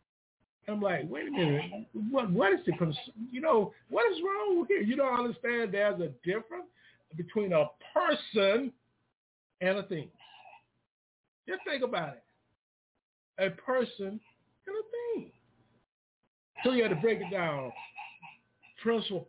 I'm like, wait a minute. What, what is the, you know, what is wrong here? You don't understand there's a difference between a person and a thing. Just think about it. A person and a thing. So you have to break it down. Principal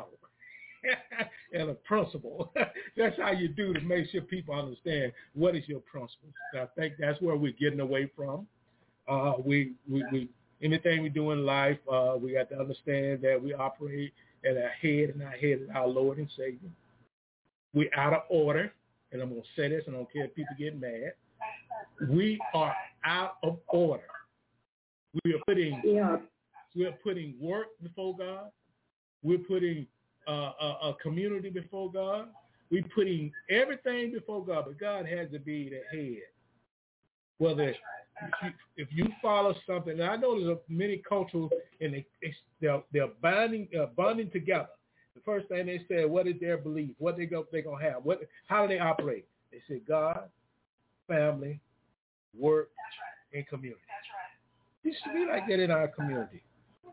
and a principle. That's how you do to make sure people understand what is your principle. I think that's where we're getting away from. Uh, we, we, we, anything we do in life, uh, we got to understand that we operate at our head, and our head is our Lord and Savior. We're out of order, and I'm going to say this, and I don't care if people get mad. We are out of order. We are putting yeah. we are putting work before God. We're putting uh, a, a community before God. We're putting everything before God, but God has to be the head. Whether if you, if you follow something, and I know there's many cultures, and they, they're, they're binding uh, bonding together. The first thing they said, what is their belief? What they go they gonna have? What how do they operate? They said God, family, work, and community. It should be like that in our community.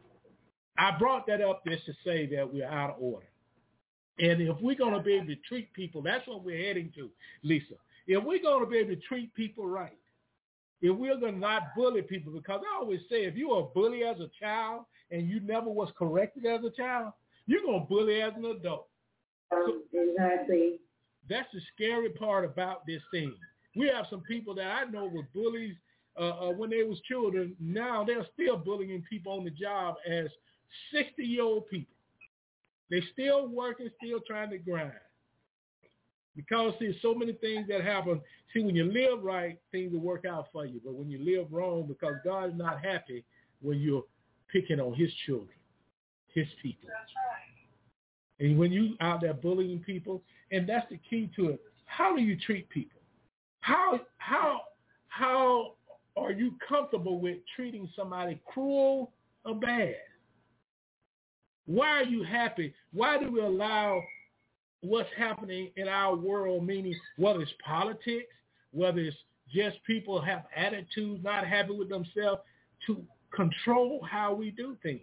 I brought that up just to say that we're out of order. And if we're going to be able to treat people, that's what we're heading to, Lisa. If we're going to be able to treat people right, if we're going to not bully people, because I always say if you were a bully as a child and you never was corrected as a child, you're going to bully as an adult. So exactly. That's the scary part about this thing. We have some people that I know were bullies uh, uh, when they was children. Now they're still bullying people on the job as sixty-year-old people. They still working, still trying to grind. Because there's so many things that happen. See, when you live right, things will work out for you. But when you live wrong, because God is not happy when you're picking on his children, his people. That's right. And when you out there bullying people, and that's the key to it. How do you treat people? How how how are you comfortable with treating somebody cruel or bad? Why are you happy? Why do we allow what's happening in our world, meaning whether it's politics, whether it's just people have attitudes, not happy with themselves, to control how we do things?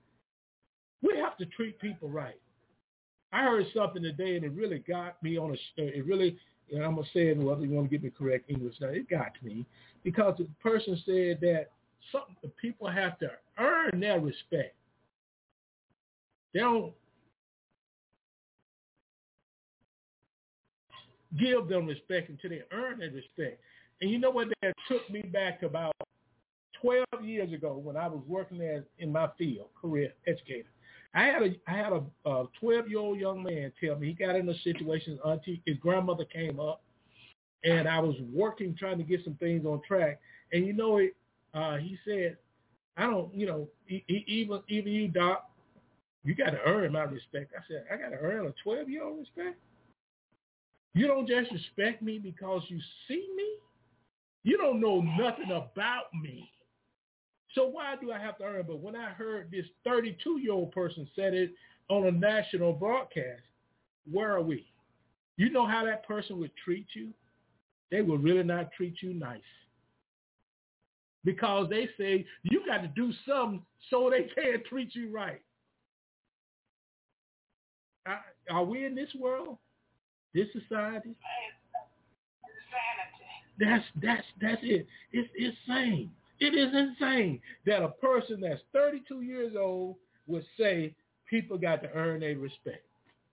We have to treat people right. I heard something today, and it really got me on a, it really, and I'm going to say it whether you want to get me correct English now, it got me, because the person said that something the people have to earn their respect. They don't give them respect until they earn their respect. And you know what? That took me back about twelve years ago when I was working as in my field, career educator. I had a I had a, a twelve-year-old young man tell me he got in a situation. Auntie, his grandmother came up, and I was working trying to get some things on track. And you know it. Uh, he said, "I don't, you know, he, he, even even you, Doc, you got to earn my respect." I said, "I got to earn a twelve-year-old respect? You don't just respect me because you see me. You don't know nothing about me. So why do I have to earn?" But when I heard this thirty-two-year-old person said it on a national broadcast, where are we? You know how that person would treat you? They would really not treat you nice. Because they say, you got to do something so they can't treat you right. Are we in this world? This society? That's that's that's it. It's insane. It is insane that a person that's thirty-two years old would say people got to earn their respect.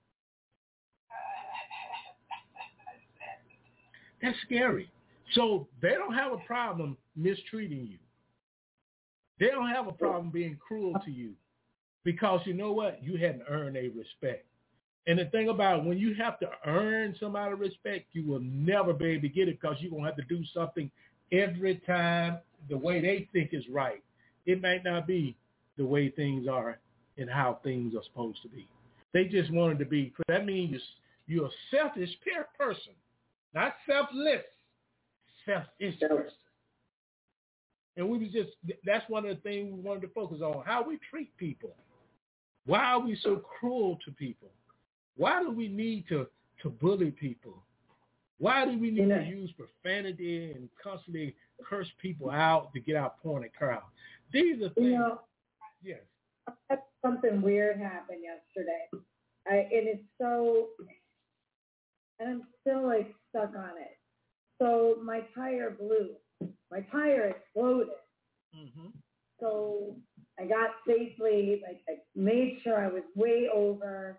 That's scary. So they don't have a problem mistreating you. They don't have a problem being cruel to you because you know what? You hadn't earned their respect. And the thing about it, when you have to earn somebody's respect, you will never be able to get it because you're going to have to do something every time the way they think is right. It might not be the way things are and how things are supposed to be. They just wanted to be. That means you're a selfish person, not selfless, selfish person. And we was just, that's one of the things we wanted to focus on, how we treat people. Why are we so cruel to people? Why do we need to, to bully people? Why do we need to use profanity and constantly curse people out to get our point across? These are things. You know, yes. Something weird happened yesterday. I, and it's so, and I'm still like stuck on it. So my tire blew. My tire exploded. Mm-hmm. So I got safely, like I made sure I was way over.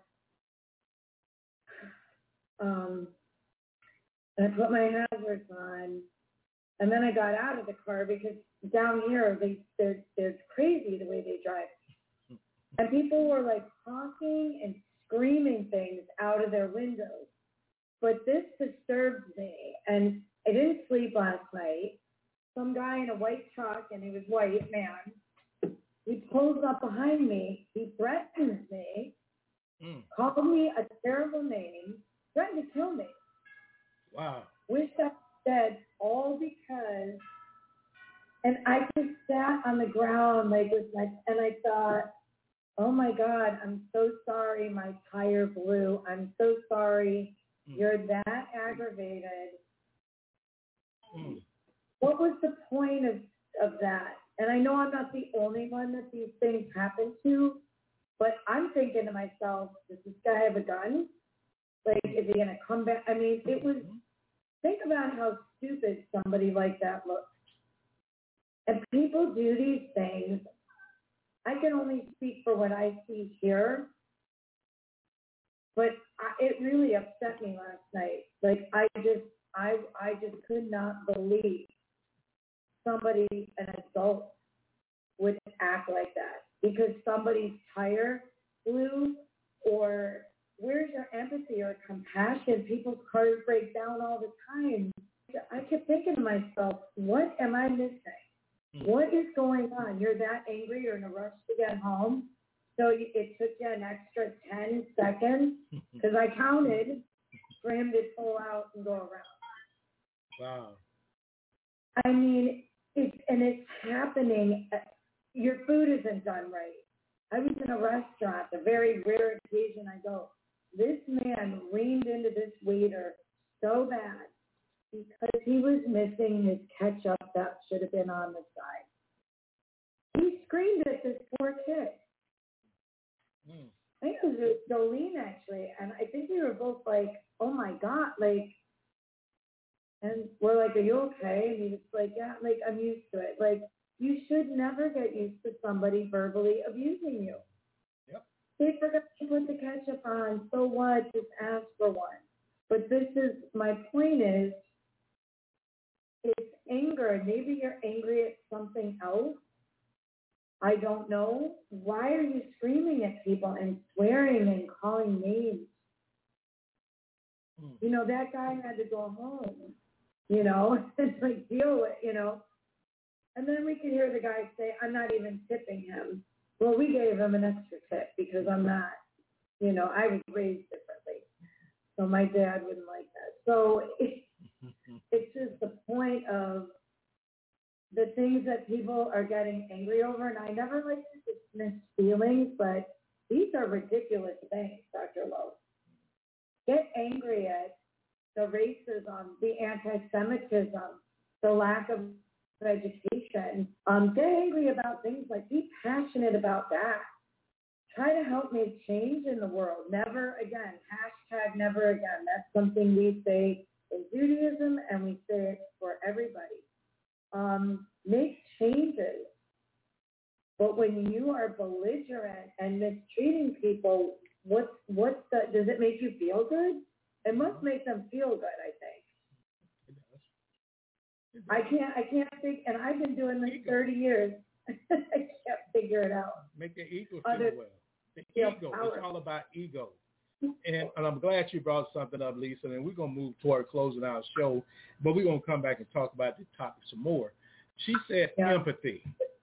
Um, and I put my hazards on, and then I got out of the car because down here they they're they're crazy the way they drive, and people were like honking and screaming things out of their windows. But this disturbed me, and I didn't sleep last night. Some guy in a white truck, and he was white man. He pulls up behind me. He threatens me, mm. called me a terrible name, threatened to kill me. Wow. Wish I said all because, and I just sat on the ground like with my, and I thought, oh my God, I'm so sorry my tire blew. I'm so sorry mm. you're that aggravated. Mm. What was the point of, of that? And I know I'm not the only one that these things happen to, but I'm thinking to myself, does this guy have a gun? Like, is he going to come back? I mean, it was, think about how stupid somebody like that looks. And people do these things. I can only speak for what I see here, but I, it really upset me last night. Like, I just, I, I just could not believe somebody, an adult, would act like that because somebody's tire blew. Or where's your empathy or compassion? People's cars break down all the time. I kept thinking to myself, what am I missing? Mm-hmm. What is going on? You're that angry, you're in a rush to get home, so it took you an extra ten seconds, because I counted for him to pull out and go around. Wow. I mean, it's, and it's happening. Your food isn't done right. I was in a restaurant, the very rare occasion I go. This man reamed into this waiter so bad because he was missing his ketchup that should have been on the side. He screamed at this poor kid. Mm. I think it was Jolene, actually, and I think we were both like, oh my God, like, and we're like, are you okay? And he was like, yeah, like, I'm used to it. Like, You should never get used to somebody verbally abusing you. Yep. They forgot to put the ketchup on. So what? Just ask for one. But this is, my point is, it's anger. Maybe you're angry at something else. I don't know. Why are you screaming at people and swearing and calling names? Mm. You know, that guy had to go home. You know, it's like, deal with, you know. And then we could hear the guy say, I'm not even tipping him. Well, we gave him an extra tip because I'm not, you know, I was raised differently. So my dad wouldn't like that. So it, it's just the point of the things that people are getting angry over. And I never like to dismiss feelings, but these are ridiculous things, Doctor Lowe. Get angry at the racism, the anti-Semitism, the lack of education. Um, get angry about things like, be passionate about that. Try to help make change in the world. Never again. Hashtag never again. That's something we say in Judaism, and we say it for everybody. Um, make changes. But when you are belligerent and mistreating people, what's what's the? Does it make you feel good? It must make them feel good, I think. I can't, I can't think, and I've been doing this ego. thirty years. I can't figure it out. Make the ego feel Other, well. The ego, power. It's all about ego. And, and I'm glad you brought something up, Lisa, and we're going to move toward closing our show, but we're going to come back and talk about the topic some more. She said yeah. empathy.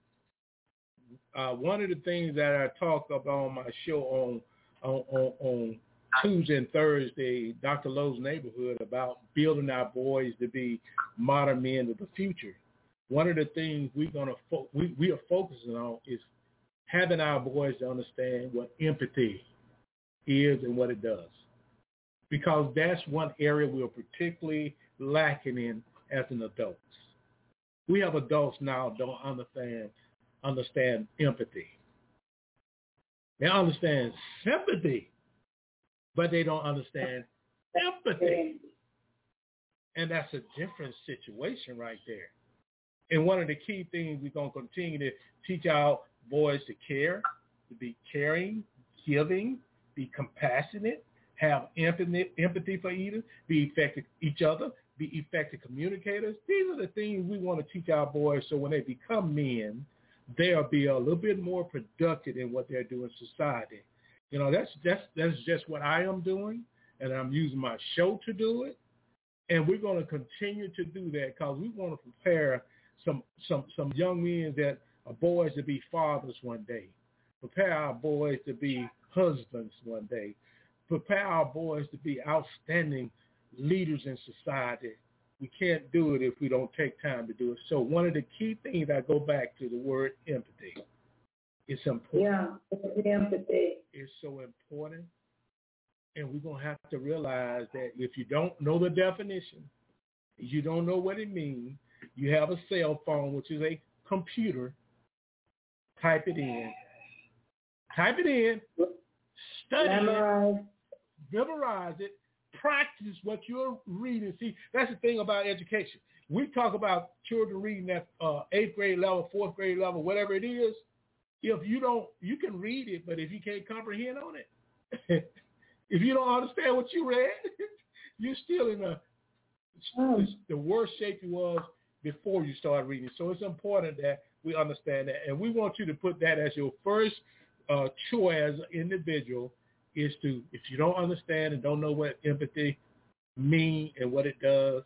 Uh, one of the things that I talk about on my show on, on, on, on Tuesday and Thursday, Doctor Lowe's Neighborhood, about building our boys to be modern men of the future. One of the things we're gonna fo- we we are focusing on is having our boys to understand what empathy is and what it does, because that's one area we're particularly lacking in as an adults. We have adults now don't understand understand empathy. They understand sympathy, but they don't understand empathy. And that's a different situation right there. And one of the key things we're going to continue to teach our boys to care, to be caring, giving, be compassionate, have empathy, empathy for either, be effective each other, be effective communicators. These are the things we want to teach our boys so when they become men, they'll be a little bit more productive in what they're doing in society. You know, that's that's that's just what I am doing, and I'm using my show to do it. And we're going to continue to do that because we want to prepare some some some young men that are boys to be fathers one day, prepare our boys to be husbands one day, prepare our boys to be outstanding leaders in society. We can't do it if we don't take time to do it. So one of the key things, I go back to the word empathy. It's important. Yeah, empathy. It's so important. And we're going to have to realize that if you don't know the definition, you don't know what it means, you have a cell phone, which is a computer, type it in. Type it in. Study memorize. it. Memorize it. Practice what you're reading. See, that's the thing about education. We talk about children reading at uh, eighth grade level, fourth grade level, whatever it is. If you don't, you can read it, but if you can't comprehend on it, if you don't understand what you read, you're still in a, oh. the worst shape you was before you started reading. So it's important that we understand that. And we want you to put that as your first uh, choice as an individual, is to, if you don't understand and don't know what empathy means and what it does,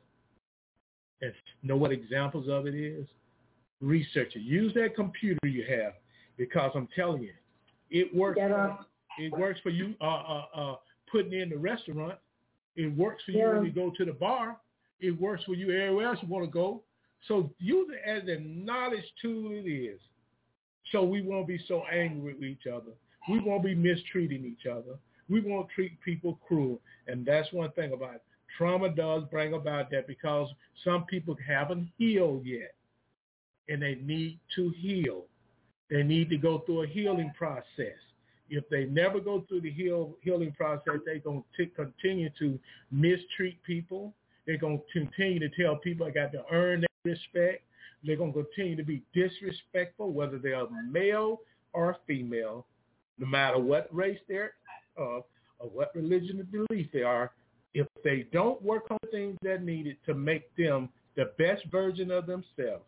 and know what examples of it is, research it. Use that computer you have, because I'm telling you, it works. For, it works for you uh, uh, uh, putting in the restaurant. It works for you yeah. when you go to the bar. It works for you everywhere else you want to go. So use it as a knowledge tool it is. So we won't be so angry with each other. We won't be mistreating each other. We won't treat people cruel. And that's one thing about it. Trauma does bring about that, because some people haven't healed yet, and they need to heal. They need to go through a healing process. If they never go through the heal, healing process, they're going to continue to mistreat people. They're going to continue to tell people I got to earn their respect. they're going to continue to be disrespectful, whether they are male or female, no matter what race they're of or what religion or belief they are. If they don't work on things that are needed to make them the best version of themselves,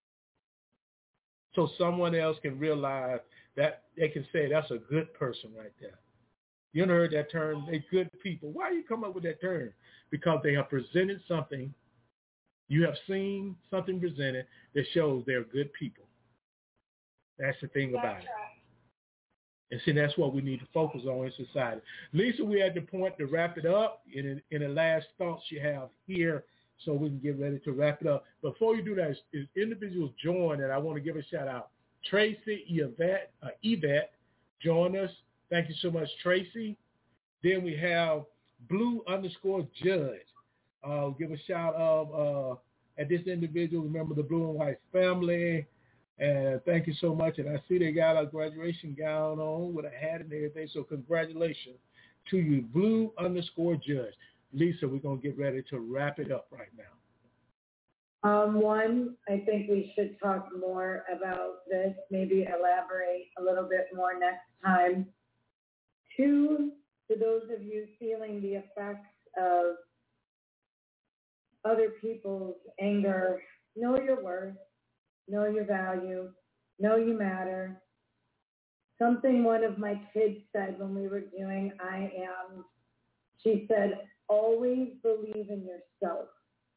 so someone else can realize that they can say that's a good person right there. You ever heard that term, they good people? Why do you come up with that term? Because they have presented something, you have seen something presented that shows they're good people. That's the thing about it. And see, that's what we need to focus on in society. Lisa, we're at the point to wrap it up. In, in the last thoughts you have here, so we can get ready to wrap it up. Before you do that, is individuals join, and I want to give a shout out. Tracy Yvette, uh, Yvette, join us. Thank you so much, Tracy. Then we have Blue underscore Judge. Uh, give a shout out uh, at this individual. Remember the Blue and White family. And thank you so much. And I see they got a graduation gown on with a hat and everything. So congratulations to you, Blue underscore Judge. Lisa, we're going to get ready to wrap it up right now. Um, one, I think we should talk more about this, maybe elaborate a little bit more next time. Two, to those of you feeling the effects of other people's anger, know your worth, know your value, know you matter. Something one of my kids said when we were doing I Am, she said, always believe in yourself.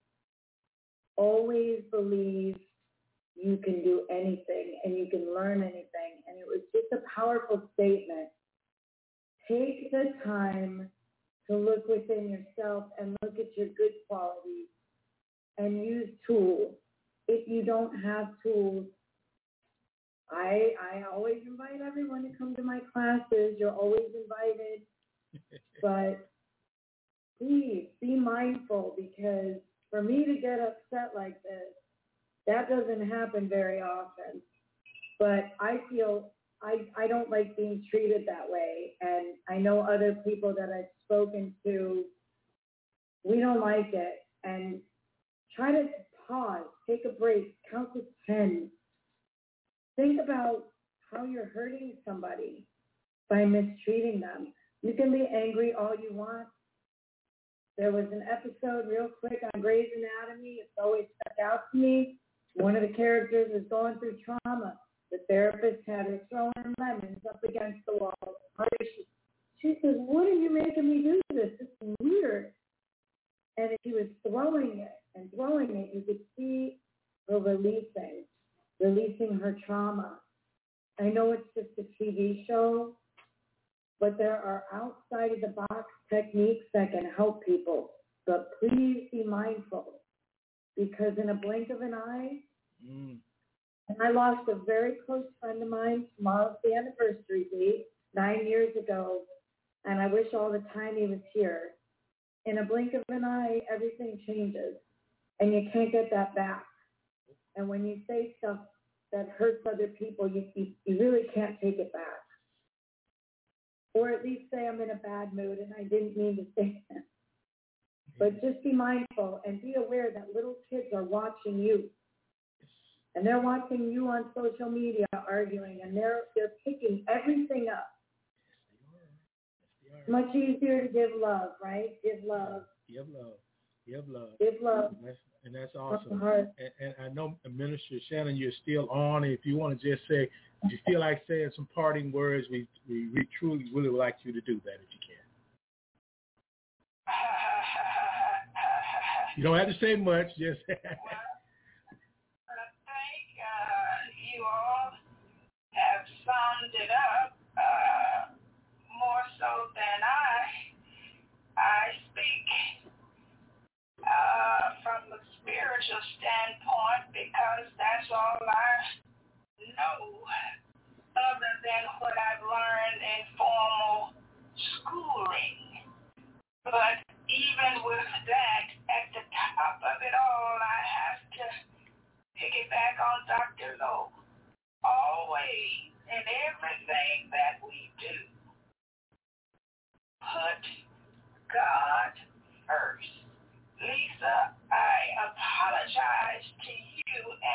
Always believe you can do anything and you can learn anything. And it was just a powerful statement. Take the time to look within yourself and look at your good qualities and use tools. If you don't have tools, I I always invite everyone to come to my classes. You're always invited. But please be mindful, because for me to get upset like this, that doesn't happen very often. But I feel I, I don't like being treated that way. And I know other people that I've spoken to, we don't like it. And try to pause, take a break, count to ten. Think about how you're hurting somebody by mistreating them. You can be angry all you want. There was an episode real quick on Grey's Anatomy. It's always stuck out to me. One of the characters is going through trauma. The therapist had her throwing lemons up against the wall. She, she says, what are you making me do this? This is weird. And she was throwing it and throwing it. You could see her releasing, releasing her trauma. I know it's just a T V show, but there are outside of the box techniques that can help people. But please be mindful, because in a blink of an eye, mm. and I lost a very close friend of mine. Tomorrow's the anniversary date, nine years ago, and I wish all the time he was here. In a blink of an eye, everything changes, and you can't get that back. And when you say stuff that hurts other people, you, you, you really can't take it back. Or at least say I'm in a bad mood and I didn't mean to say that. But just be mindful and be aware that little kids are watching you. And they're watching you on social media arguing, and they're they're picking everything up. It's much easier to give love, right? Give love. Give love. Give love. Give love. And that's, and that's awesome. And, and I know, Minister Shannon, you're still on. If you want to just say, if you feel like saying some parting words, we, we, we truly really would like you to do that if you can. You don't have to say much. Just. Well, I think uh, you all have summed it up uh, more so than I. I speak uh, from a spiritual standpoint because that's all I know, other than what I've learned in formal schooling. But even with that, at the top of it all, I have to piggyback on Doctor Lowe. Always, in everything that we do, put God first. Lisa, I apologize to you and so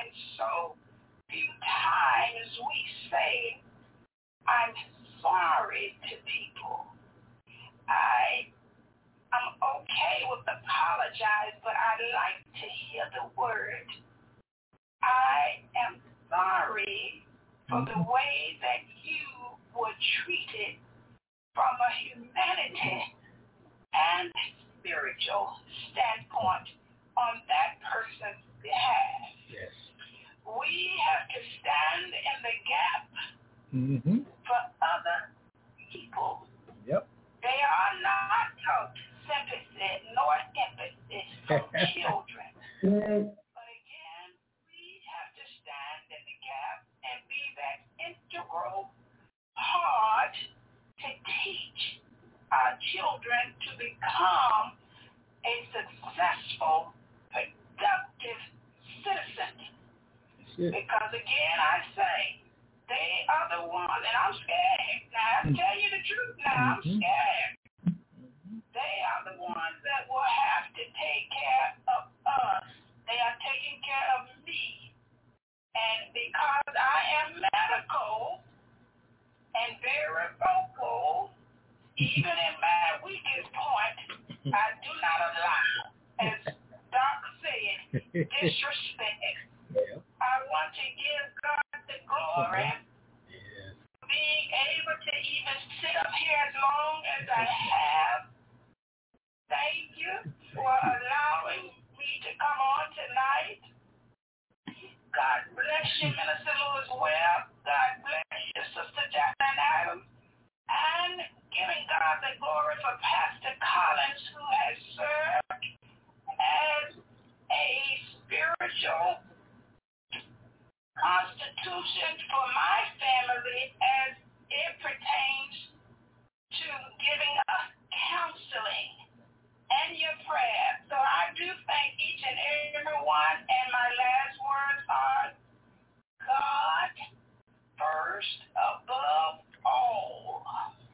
so few times we say, I'm sorry to people. I, I'm okay with apologize, but I like to hear the word. I am sorry for the way that you were treated from a humanity and spiritual standpoint on that person's behalf. Yes. We have to stand in the gap Mm-hmm. for other people. Yep. They are not taught sympathy nor empathy from children. Yes. But again, we have to stand in the gap and be that integral part to teach our children to become a successful, productive citizen. Because again, I say, they are the ones, and I'm scared. Now, I tell you the truth now, I'm scared. They are the ones that will have to take care of us. They are taking care of me. And because I am medical and very vocal, even in my weakest point, I do not allow, as Doc said, disrespect. Yeah. I want to give God the glory. Yes. Being able to even sit up here as long as I have. Thank you for allowing me to come on tonight. God bless you, Minister Lewis Webb. God bless you, Sister Jacqueline Adams. And giving God the glory for Pastor Collins, who has served as a spiritual constitution for my family as it pertains to giving us counseling and your prayer. So I do thank each and every one, and my last words are God first above all.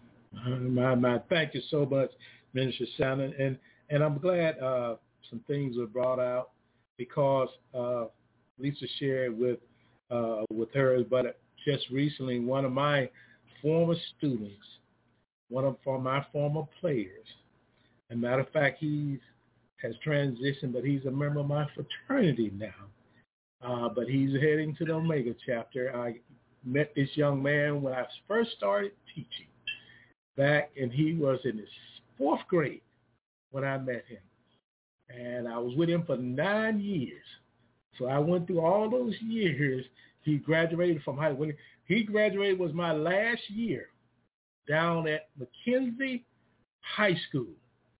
My, my, thank you so much, Minister Shannon. And, and I'm glad uh, some things were brought out because uh, Lisa shared with Uh, with her, but just recently, one of my former students, one of for my former players, as a matter of fact, he has transitioned, but he's a member of my fraternity now. Uh, but he's heading to the Omega chapter. I met this young man when I first started teaching back, and he was in his fourth grade when I met him. And I was with him for nine years. So I went through all those years. He graduated from high school. He graduated was my last year down at McKenzie High School.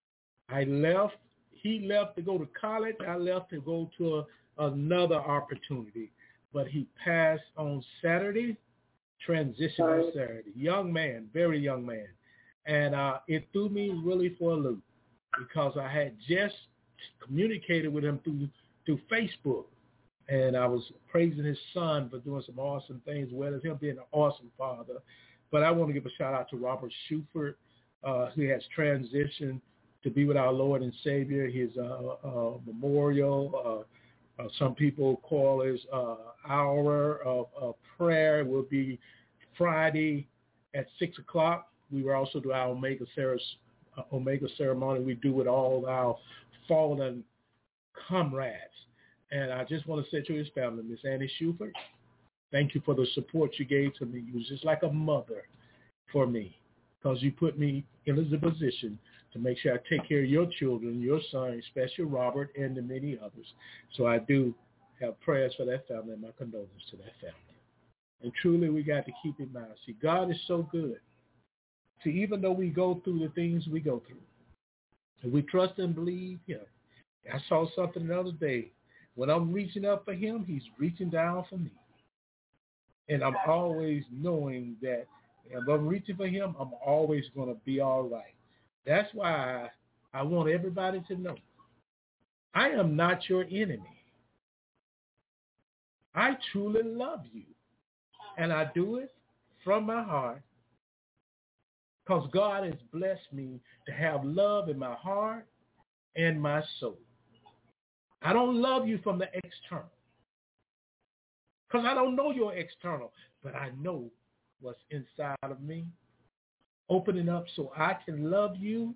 I left. He left to go to college. I left to go to a, another opportunity. But he passed on Saturday, transitioned on Saturday. Young man, very young man. And uh, it threw me really for a loop because I had just communicated with him through through Facebook. And I was praising his son for doing some awesome things, as well as him being an awesome father. But I want to give a shout out to Robert Shuford, uh, who has transitioned to be with our Lord and Savior. His uh, uh, memorial, uh, uh, some people call his uh, hour of, of prayer, will be Friday at six o'clock. We will also do our Omega, uh, Omega ceremony we do with all our fallen comrades. And I just want to say to his family, Miss Annie Shuford, thank you for the support you gave to me. You was just like a mother for me because you put me in a position to make sure I take care of your children, your son, especially Robert, and the many others. So I do have prayers for that family and my condolences to that family. And truly, we got to keep in mind. See, God is so good. See, even though we go through the things we go through, and we trust and believe him. I saw something the other day. When I'm reaching up for him, he's reaching down for me. And I'm always knowing that if I'm reaching for him, I'm always going to be all right. That's why I, I want everybody to know I am not your enemy. I truly love you. And I do it from my heart because God has blessed me to have love in my heart and my soul. I don't love you from the external. because I don't know your external, but I know what's inside of me. Opening up so I can love you.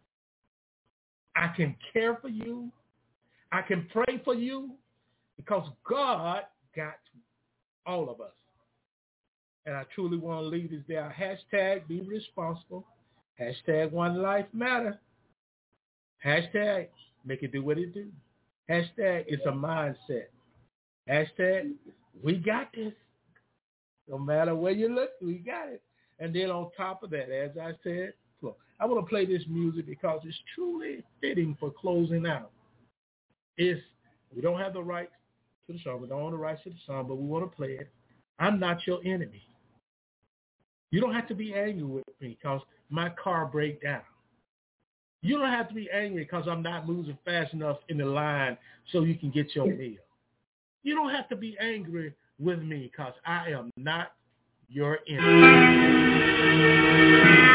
I can care for you. I can pray for you because God got all of us. And I truly want to leave this there. Hashtag be responsible. Hashtag one life matter. Hashtag make it do what it do. Hashtag it's a mindset. Hashtag we got this. No matter where you look, we got it. And then on top of that, as I said, I want to play this music because it's truly fitting for closing out. It's, we don't have the rights to the song. We don't own the rights to the song, but we want to play it. I'm not your enemy. You don't have to be angry with me because my car break down. You don't have to be angry because I'm not moving fast enough in the line so you can get your meal. You don't have to be angry with me because I am not your enemy.